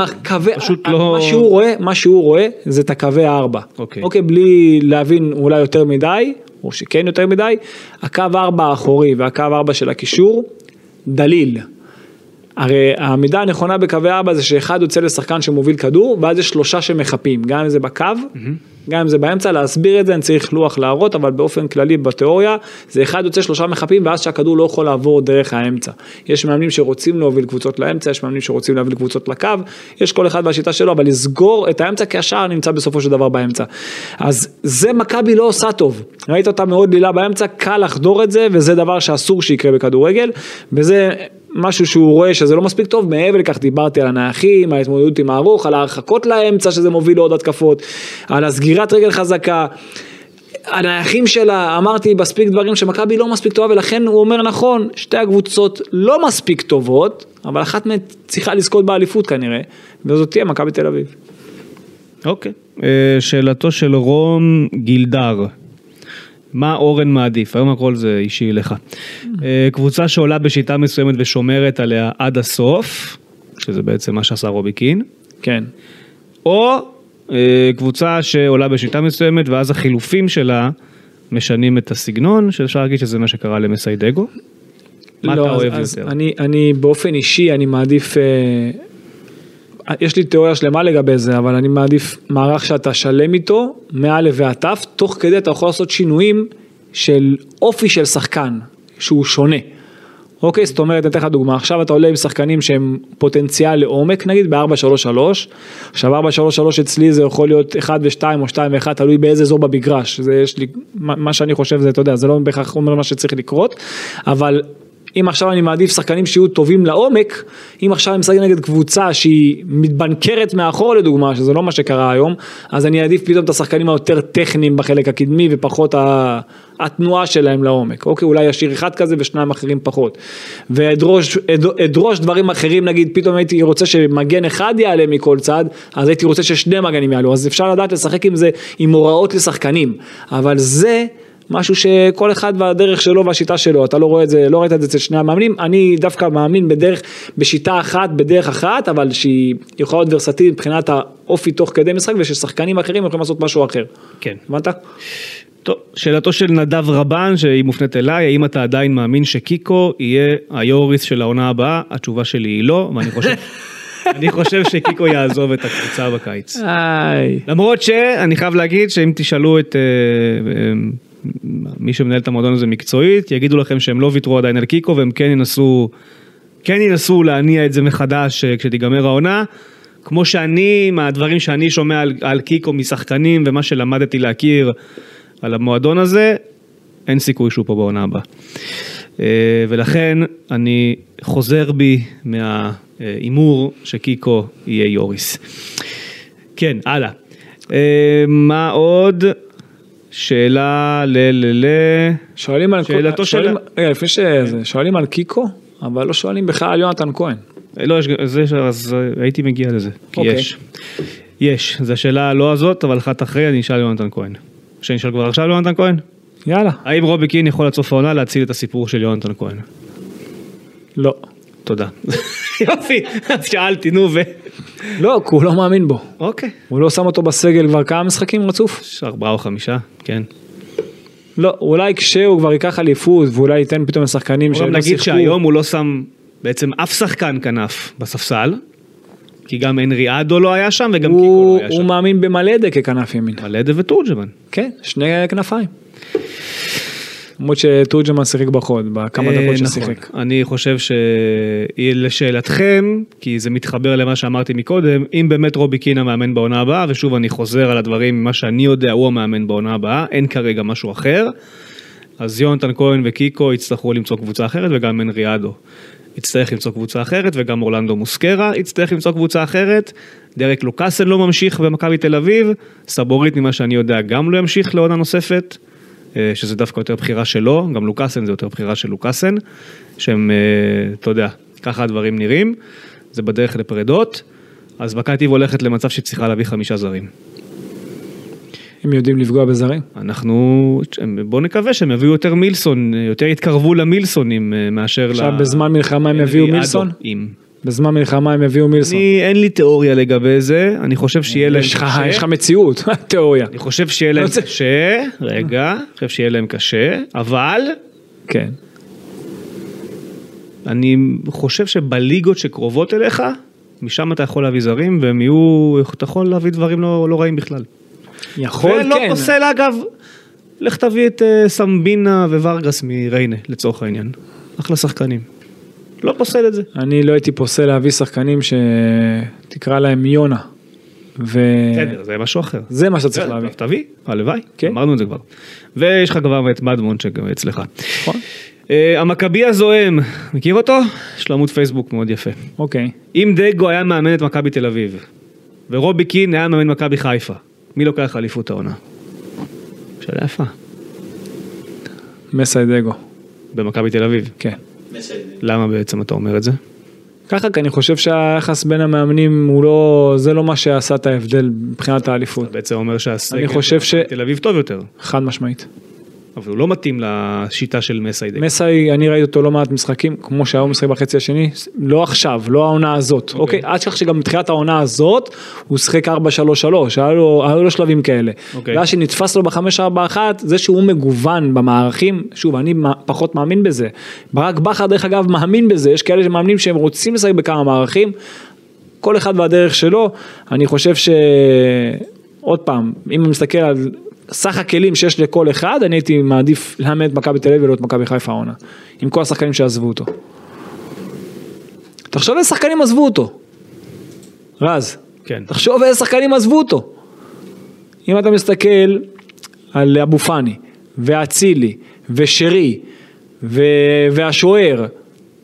מה שהוא רואה זה את הקווי 4. אוקיי, בלי להבין אולי יותר מדי, או שכן יותר מדי, הקו 4 האחורי והקו 4 של הקישור, דליל. הרי העמידה הנכונה בקווי 4 זה שאחד יוצא לשחקן שמוביל כדור, ואז יש 3 שמחפים, גם אם זה בקו, גם אם זה באמצע, להסביר את זה, אני צריך לוח להראות, אבל באופן כללי בתיאוריה, זה אחד יוצא 3 מחפים, ואז שהכדור לא יכול לעבור דרך האמצע. יש מאמנים שרוצים להוביל קבוצות לאמצע, יש מאמנים שרוצים להוביל קבוצות לקו, יש כל אחד והשיטה שלו, אבל לסגור את האמצע, כי השער נמצא בסופו של דבר באמצע. אז זה מכבי לא עושה טוב. ראית אותה מאוד לילה באמצע, קל לחדור את זה, וזה דבר שאסור שיקרה בכדורגל, וזה משהו שהוא רואה שזה לא מספיק טוב, מעבר לכך דיברתי על הנייחים, על ההתמודדות עם הארוך, על ההרחקות לאמצע שזה מוביל לעוד התקפות, על הסגירת רגל חזקה, הנייחים שלה, אמרתי בספיק דברים שמכבי לא מספיק טובה, ולכן הוא אומר נכון, שתי הקבוצות לא מספיק טובות, אבל אחת מהן צריכה לזכות באליפות כנראה, וזאת תהיה מכבי תל אביב. אוקיי, שאלתו של רום גילדר, מה אורן מעדיף? היום הכל זה אישי לך. קבוצה שעולה בשיטה מסוימת ושומרת עליה עד הסוף, שזה בעצם מה שעשה רובי קין. כן. או קבוצה שעולה בשיטה מסוימת ואז החילופים שלה משנים את הסגנון, שאפשר להגיד שזה מה שקרה למסיידגו. מה אתה אוהב יותר? אני באופן אישי, אני מעדיף, יש לי תיאוריה שלמה לגבי זה, אבל אני מעדיף מערך שאתה שלם איתו, מא' ועד ת', תוך כדי אתה יכול לעשות שינויים של אופי של שחקן, שהוא שונה. אוקיי, זאת אומרת, נתן לך דוגמה, עכשיו אתה עולה עם שחקנים שהם פוטנציאל לעומק, נגיד ב-4-3-3, עכשיו 4-3-3 אצלי זה יכול להיות 1 ו-2 או 2 ו-1, תלוי באיזה אזור במגרש, זה יש לי, מה שאני חושב זה, אתה יודע, זה לא בהכרח אומר מה שצריך לקרות, אבל אם עכשיו אני מעדיף שחקנים שיהיו טובים לעומק, אם עכשיו אני משחק נגד קבוצה שהיא מתבנקרת מאחור לדוגמה, שזה לא מה שקרה היום, אז אני אעדיף פתאום את השחקנים היותר טכניים בחלק הקדמי, ופחות התנועה שלהם לעומק. אוקיי, אולי ישיר אחד כזה ושניים אחרים פחות. ואדרוש דברים אחרים, נגיד, פתאום הייתי רוצה שמגן אחד יעלה מכל צד, אז הייתי רוצה ששני מגנים יעלו. אז אפשר לדעת לשחק עם זה, עם הוראות לשחקנים. אבל זה משהו שכל אחד והדרך שלו והשיטה שלו, אתה לא רואה את זה, לא ראית את זה אצל שני המאמנים, אני דווקא מאמין בשיטה אחת, בדרך אחת, אבל שהיא יכולה להיות ורסטילית מבחינת האופי תוך כדי משחק, וששחקנים אחרים יכולים לעשות משהו אחר. כן. הבנת? טוב, שאלתו של נדב רבן, שהיא מופנית אליי, האם אתה עדיין מאמין שקיקו יהיה היוריס של העונה הבאה? התשובה שלי היא לא, ואני חושב... אני חושב שקיקו יעזוב את הקבוצה בקיץ. למרות שאני חייב להגיד שאם תשאלו את מי שמנהל את המועדון הזה מקצועית, יגידו לכם שהם לא ויתרו עדיין על קיקו, והם כן ינסו להניע את זה מחדש כשתיגמר העונה, כמו שאני, מהדברים שאני שומע על קיקו משחקנים, ומה שלמדתי להכיר על המועדון הזה, אין סיכוי שהוא פה בעונה הבאה. ולכן אני חוזר בי מהאימור שקיקו יהיה יוריס. כן, הלאה. מה עוד? שאלה שואלים על שאלתו של... לפני שזה, שואלים על קיקו, אבל לא שואלים בכלל על יונתן כהן. לא, אז הייתי מגיע לזה. יש, זו השאלה לא הזאת, אבל אחת אחרי אני אשאל יונתן כהן. שנשאל כבר עכשיו יונתן כהן? יאללה. האם רובי קין יכול לצוף העונה להציל את הסיפור של יונתן כהן? לא. תודה. יופי, אז שאלתי, נו ו... לא, כי הוא לא מאמין בו. אוקיי. הוא לא שם אותו בסגל כבר כמה משחקים רצוף? 4 או 5, כן. לא, אולי כשהוא כבר ייקח אליפות, ואולי ייתן פתאום לשחקנים שלא שיחקו. נגיד שהיום הוא לא שם בעצם אף שחקן כנף בספסל, כי גם אנרי אדו לא היה שם, וגם קיקו לא היה שם. הוא מאמין במלדה ככנף ימין. מלדה וטורג'מן. כן, שני כנפיים. למרות שטורג'מן שיחק בחוד, בכמה דקות ששיחק. אני חושב שלשאלתכם, כי זה מתחבר למה שאמרתי מקודם, אם באמת רובי קין המאמן בעונה הבאה, ושוב אני חוזר על הדברים, מה שאני יודע הוא המאמן בעונה הבאה, אין כרגע משהו אחר, אז יונתן כהן וקיקו יצטרכו למצוא קבוצה אחרת, וגם אנרי אדו יצטרך למצוא קבוצה אחרת, וגם אורלנדו מוסקרה יצטרך למצוא קבוצה אחרת, דרק לוקאסן לא ממשיך במכבי תל אביב, סבורית ממה שאני יודע גם לא ימשיך לעונה נוספת, שזה דווקא יותר בחירה שלו, גם לוקאסן זה יותר בחירה של לוקאסן, שהם, אתה יודע, ככה הדברים נראים, זה בדרך לפרדות, אז מכבי תל אביב הולכת למצב שצריכה להביא 5 זרים. הם יודעים לפגוע בזרים? בוא נקווה שהם יביאו יותר מילסון, יותר יתקרבו למילסונים מאשר עכשיו בזמן מלחמה הם יביאו מילסון? בזמן מלחמה הם יביאו מילסון. אין לי תיאוריה לגבי זה, אני חושב שיהיה להם קשה. יש לך מציאות, תיאוריה. אני חושב שיהיה להם קשה, רגע, אני חושב שיהיה להם קשה, אבל... כן. אני חושב שבליגות שקרובות אליך, משם אתה יכול להביא זרים, והם יהיו, אתה יכול להביא דברים לא רעים בכלל. יכול, כן. ולא פוסל אגב, לך תביא את סמבינה וורגס מריינה, לצורך העניין. אחלה שחקנים. לא פוסל את זה. אני לא הייתי פוסל להביא שחקנים שתקרא להם יונה. בסדר, זה משהו אחר. זה מה שאתה צריך להביא. תביא, הלוואי, אמרנו את זה כבר. ויש לך כבר את מדמון שגם אצלך. נכון. המכבי הזוהם, מכיר אותו? יש לו עמוד פייסבוק מאוד יפה. אוקיי. אם דגו היה מאמן את מכבי תל אביב, ורובי קין היה מאמן מכבי חיפה, מי לוקח אליפות העונה? שאלה יפה. מסי דגו. במכבי תל אביב? כן. למה בעצם אתה אומר את זה? ככה, כי אני חושב שהיחס בין המאמנים הוא לא, זה לא מה שעשה את ההבדל מבחינת האליפות. אתה בעצם אומר שהסגל תל אביב טוב יותר. חד משמעית. אבל הוא לא מתאים לשיטה של מסי דגו. מסי, אני ראיתי אותו לא מעט משחקים, כמו שהיום משחק בחצי השני, לא עכשיו, לא העונה הזאת. אוקיי, עד שגם בתחילת העונה הזאת, הוא שחק 4-3-3, היה לו שלבים כאלה. ואז שנתפס לו ב-5-4-1, זה שהוא מגוון במערכים, שוב, אני פחות מאמין בזה. ברק בכר, דרך אגב, מאמין בזה, יש כאלה שמאמינים שהם רוצים לשחק בכמה מערכים, כל אחד והדרך שלו, אני חושב עוד פעם, אם אני מסתכל על סך הכלים שיש לכל אחד, אני הייתי מעדיף לאמן את מכבי תל אביב ולא את מכבי חיפה העונה, עם כל השחקנים שעזבו אותו. תחשוב איזה שחקנים עזבו אותו. רז. כן. תחשוב איזה שחקנים עזבו אותו. אם אתה מסתכל על אבו פאני, ואצילי, ושרי, והשוער,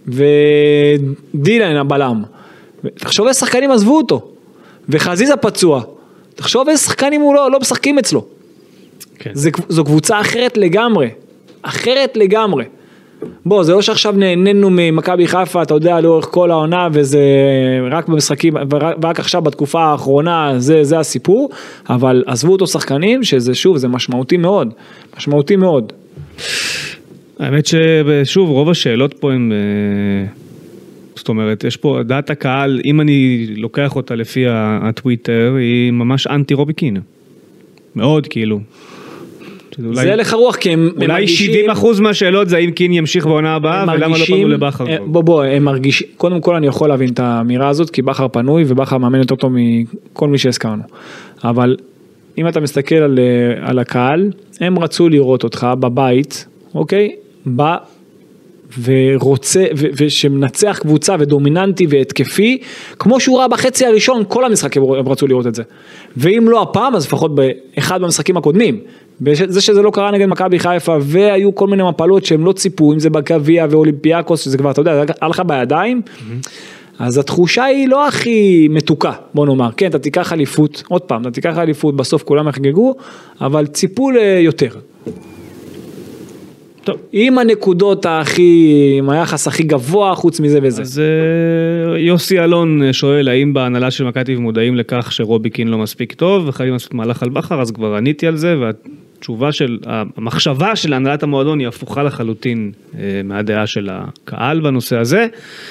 ודילן הבלם, תחשוב איזה שחקנים עזבו אותו, וחזיזה פצוע, תחשוב איזה שחקנים הוא לא משחקים אצלו, כן. זו קבוצה אחרת לגמרי, בוא, זה לא שעכשיו נהנינו ממכבי חיפה, אתה יודע, לאורך כל העונה, וזה רק במשחקים, ורק עכשיו בתקופה האחרונה, זה הסיפור, אבל עזבו אותו שחקנים, שזה שוב, זה משמעותי מאוד. האמת ששוב, רוב השאלות פה הם, זאת אומרת, יש פה דעת הקהל, אם אני לוקח אותה לפי הטוויטר, היא ממש אנטי רובי קין. מאוד כאילו. זה לך רוח, כי הם אולי 70% מהשאלות זה האם קין ימשיך בעונה הבאה, ולמה לא פנו לבחר. בוא, הם מרגישים, קודם כל אני יכול להבין את האמירה הזאת, כי בחר פנוי, ובחר מאמן יותר טוב מכל מי שהזכרנו. אבל אם אתה מסתכל על הקהל, הם רצו לראות אותך בבית, אוקיי? בא ורוצה, ושמנצח קבוצה ודומיננטי והתקפי, כמו שהוא ראה בחצי הראשון, כל המשחקים הם רצו לראות את זה. ואם לא הפעם, אז לפחות באחד במשחקים הקודמים. זה שזה לא קרה נגד מכבי חיפה, והיו כל מיני מפלות שהם לא ציפו, אם זה בגביע ואולימפיאקוס, שזה כבר, אתה יודע, הלכה בידיים, אז התחושה היא לא הכי מתוקה, בוא נאמר, כן, אתה תיקח אליפות, עוד פעם, אתה תיקח אליפות, בסוף כולם יחגגו, אבל ציפו ליותר. טוב, עם הנקודות עם היחס הכי גבוה, חוץ מזה וזה. אז יוסי אלון שואל, האם בהנהלה של מכבי תל אביב מודעים לכך שרובי קין לא מספיק טוב, וחייבים לעשות מהלך על בכר, אז כבר עניתי על זה, והתשובה המחשבה של הנהלת המועדון היא הפוכה לחלוטין מהדעה של הקהל בנושא הזה.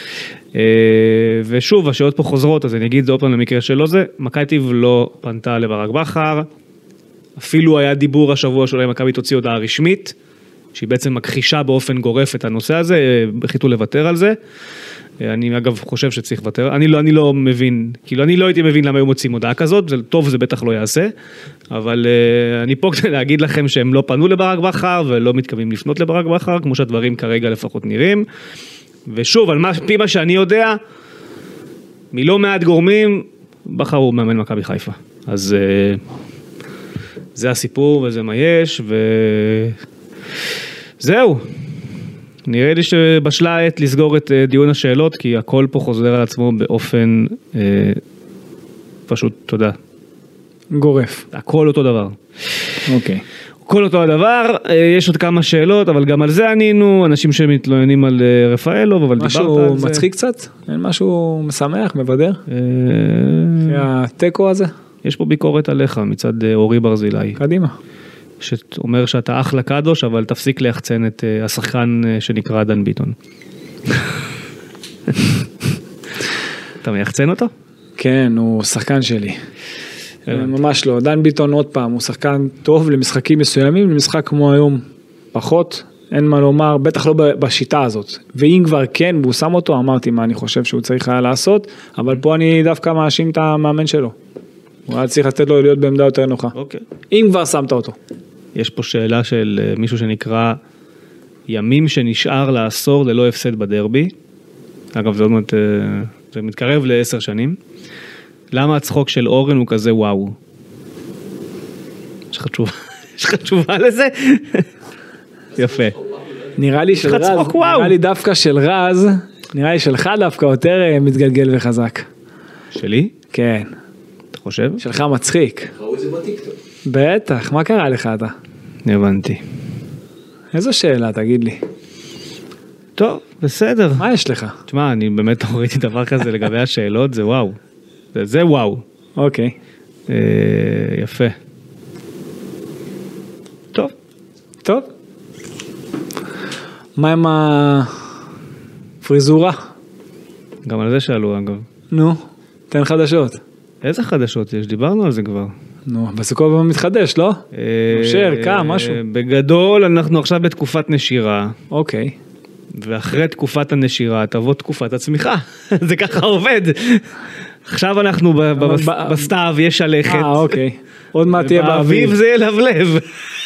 ושוב, השאלות פה חוזרות, אז אני אגיד זה עוד פעם למקרה שלא זה, מכבי תל אביב לא פנתה לברק בכר, אפילו היה דיבור השבוע שאולי מכבי תוציא הודעה רשמית, שהיא בעצם מכחישה באופן גורף את הנושא הזה, החליטו לוותר על זה. אני אגב חושב שצריך לוותר, אני לא מבין, כאילו אני לא הייתי מבין למה היו מוצאים הודעה כזאת, זה טוב, זה בטח לא יעשה, אבל אני פה כדי להגיד לכם שהם לא פנו לברק בכר, ולא מתכוונים לפנות לברק בכר, כמו שהדברים כרגע לפחות נראים, ושוב, על פי מה שאני יודע, מלא מעט גורמים, בכר הוא מאמן מכבי חיפה, אז זה הסיפור וזה מה יש, זהו, נראה לי שבשלה העת לסגור את דיון השאלות, כי הכל פה חוזר על עצמו באופן פשוט, תודה. גורף. הכל אותו דבר. אוקיי. הכל אותו הדבר, יש עוד כמה שאלות, אבל גם על זה ענינו, אנשים שמתלוננים על רפאלוב, אבל דיברת על זה. משהו מצחיק קצת? אין משהו משמח, מבדר? הטקו הזה? יש פה ביקורת עליך מצד אורי ברזילי. קדימה. שאומר שאתה אחלה קדוש, אבל תפסיק ליחצן את השחקן שנקרא דן ביטון. אתה מייחצן אותו? כן, הוא שחקן שלי. ממש לא. דן ביטון עוד פעם, הוא שחקן טוב למשחקים מסוימים, למשחק כמו היום פחות, אין מה לומר, בטח לא בשיטה הזאת. ואם כבר כן, והוא שם אותו, אמרתי מה אני חושב שהוא צריך היה לעשות, אבל פה אני דווקא מאשים את המאמן שלו. הוא היה צריך לתת לו להיות בעמדה יותר נוחה. אוקיי. אם כבר שמת אותו. יש פה שאלה של מישהו שנקרא ימים שנשאר לעשור ללא הפסד בדרבי. אגב, זה מתקרב ל10 שנים. למה הצחוק של אורן הוא כזה וואו? יש לך תשובה לזה? יפה. נראה לי של רז, נראה לי דווקא של רז, נראה לי שלך דווקא יותר מתגלגל וחזק. שלי? כן. אתה חושב? שלך מצחיק. ראו את זה בטיקטוק. בטח, מה קרה לך אתה? הבנתי. איזו שאלה, תגיד לי. טוב, בסדר. מה יש לך? תשמע, אני באמת ראיתי דבר כזה לגבי השאלות, זה וואו. זה וואו. אוקיי. יפה. טוב. טוב. מה עם הפריזורה? גם על זה שאלו אגב. נו, תן חדשות. איזה חדשות יש? דיברנו על זה כבר. נו, בסוכה מתחדש, לא? נושר, קם, משהו. בגדול, אנחנו עכשיו בתקופת נשירה. אוקיי. ואחרי תקופת הנשירה, תבוא תקופת הצמיחה. זה ככה עובד. עכשיו אנחנו בסתיו, יש שלכת. אוקיי. עוד מעט תהיה באביב זה ילבלב.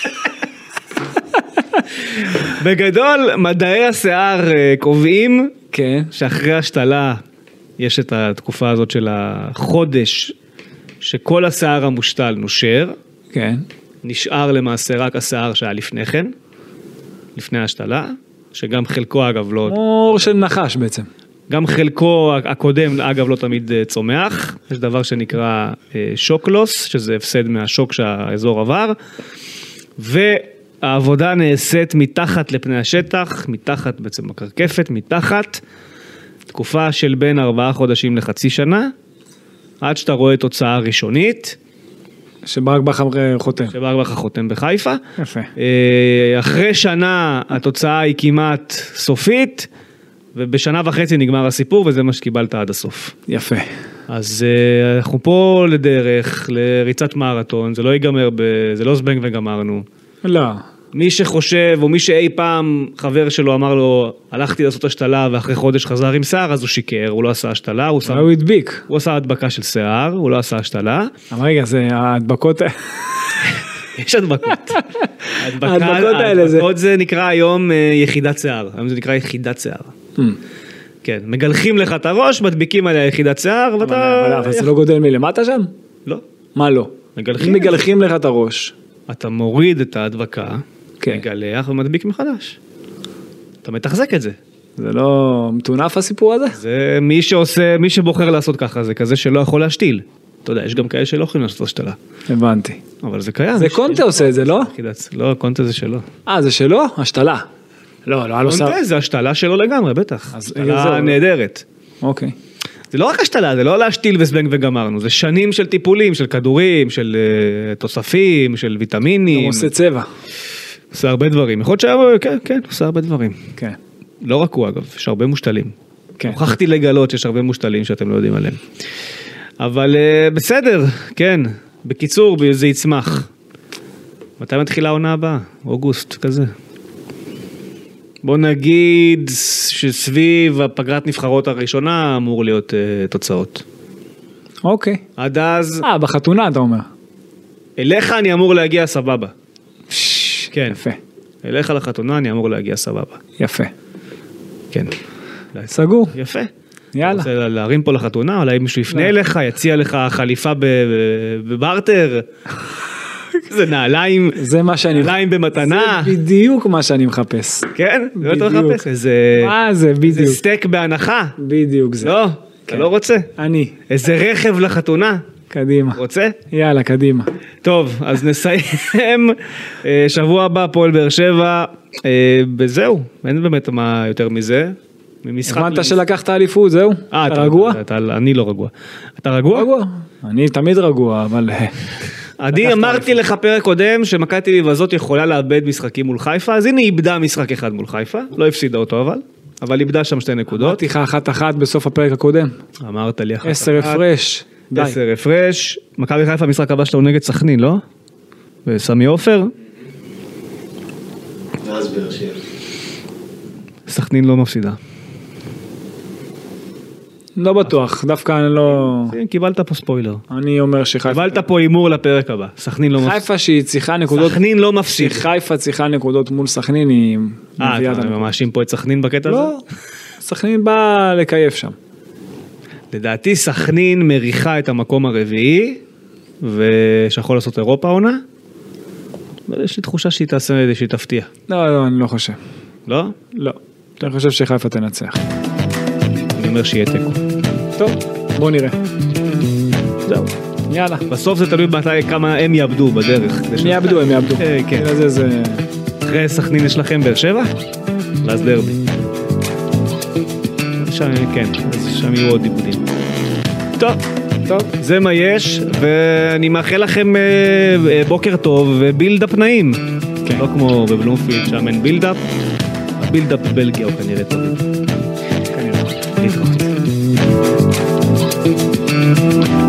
בגדול, מדעי השיער קובעים שאחרי השתלה יש את התקופה הזאת של החודש שכל השיער המושתל נושר. כן. נשאר למעשה רק השיער שהיה לפני כן, לפני השתלה, שגם חלקו אגב לא... כמו של נחש בעצם. גם חלקו הקודם אגב לא תמיד צומח, יש דבר שנקרא שוקלוס, שזה הפסד מהשוק שהאזור עבר, והעבודה נעשית מתחת לפני השטח, מתחת בעצם הקרקפת, מתחת, תקופה של בין 4 חודשים לחצי שנה, עד שאתה רואה תוצאה ראשונית, שברק בכר חותם. שברק בכר חותם בחיפה. יפה. אחרי שנה התוצאה היא כמעט סופית, ובשנה וחצי נגמר הסיפור, וזה מה שקיבלת עד הסוף. יפה. אז אנחנו פה לדרך, לריצת מרתון, זה לא ייגמר, זה לא זבנג וגמרנו. לא. מי שחושב, או מי שאי פעם חבר שלו אמר לו, הלכתי לעשות השתלה, ואחרי חודש חזר עם שיער, אז הוא שיקר, הוא לא עשה השתלה, הוא הדביק. הוא עשה הדבקה של שיער, הוא לא עשה השתלה. אבל רגע, זה ההדבקות... יש הדבקות. ההדבקות האלה זה... ההדבקות זה נקרא היום יחידת שיער, היום זה נקרא יחידת שיער. כן, מגלחים לך את הראש, מדביקים עליה יחידת שיער, ואתה... אבל זה לא גודל מלמטה שם? לא. מה לא? מגלחים לך את הראש. אתה מוריד את ההדבקה, מגלח ומדביק מחדש. אתה מתחזק את זה. זה לא מטונף הסיפור הזה? זה מי שבוחר לעשות ככה, זה כזה שלא יכול להשתיל. אתה יודע, יש גם כאלה שלא יכולים לעשות השתלה. הבנתי. אבל זה קיים. זה קונטה עושה את זה, לא? לא, קונטה זה שלו. זה שלו? השתלה. לא, קונטה זה השתלה שלו לגמרי, בטח. השתלה נהדרת. אוקיי. זה לא רק השתלה, זה לא להשתיל וזבנג וגמרנו, זה שנים של טיפולים, של כדורים, של תוספים, של ויטמינים. הוא עושה צבע. עושה הרבה דברים. יכול להיות כן, עושה הרבה דברים. כן. לא רק הוא אגב, יש הרבה מושתלים. כן. הוכחתי לגלות שיש הרבה מושתלים שאתם לא יודעים עליהם. אבל בסדר, כן. בקיצור, זה יצמח. מתי מתחילה העונה הבאה? אוגוסט, כזה. בוא נגיד שסביב הפגרת נבחרות הראשונה אמור להיות תוצאות. אוקיי. עד אז... בחתונה אתה אומר. אליך אני אמור להגיע סבבה. כן. יפה. אליך לחתונה אני אמור להגיע סבבה. יפה. כן. סגור. יפה. יאללה. אתה רוצה להרים פה לחתונה, אולי מישהו יפנה אליך, יציע לך חליפה בברטר. זה נעליים, זה מה שאני... נעליים במתנה. זה בדיוק מה שאני מחפש. כן? זה אתה מחפש. מה זה בדיוק? איזה סטייק בהנחה. בדיוק זה. לא, אתה לא רוצה. אני. איזה רכב לחתונה. קדימה. רוצה? יאללה, קדימה. טוב, אז נסיים. שבוע הבא, פועל באר שבע. וזהו, אין באמת מה יותר מזה. הבנת שלקחת אליפות, זהו? אתה רגוע? אני לא רגוע. אתה רגוע? רגוע. אני תמיד רגוע, אבל... אני אמרתי לך פרק קודם שמכבי תל אביב הזאת יכולה לאבד משחקים מול חיפה, אז הנה היא איבדה משחק אחד מול חיפה, לא הפסידה אותו אבל איבדה שם 2 נקודות. אמרתי לך 1-1 בסוף הפרק הקודם. אמרת לי 1-1. 10 הפרש. 10 הפרש. מכבי חיפה המשחק הבא שלו נגד סכנין, לא? וסמי עופר. ואז באר שבע. סכנין לא מפסידה. לא בטוח, דווקא אני לא... קיבלת פה ספוילר. אני אומר שחיפה... קיבלת פה אימור לפרק הבא. סכנין לא מפסידה. חיפה שהיא צריכה נקודות... סכנין לא מפסידה. שחיפה צריכה נקודות מול סכנין היא... אתה מאשים פה את סכנין בקטע הזה? לא, סכנין בא לקייף שם. לדעתי סכנין מריחה את המקום הרביעי, ושיכול לעשות אירופה עונה. יש לי תחושה שהיא תעשה, שהיא תפתיע. לא, אני לא חושב. לא? לא. אני חושב שחיפה תנצח. אני אומר שיהיה תיקו. טוב, בוא נראה. זהו. יאללה. בסוף זה תלוי כמה הם יאבדו בדרך. הם יאבדו. כן. זה... אחרי סכנין יש לכם באר שבע? ואז דרבי. שם, כן, אז שם יהיו עוד דיבודים. טוב, זה מה יש, ואני מאחל לכם בוקר טוב ובילדאפ נעים. כן. לא כמו בבלומפילד, שם אין בילדאפ. הבילדאפ בבלגיה הוא כנראה טוב. כנראה. להתראות.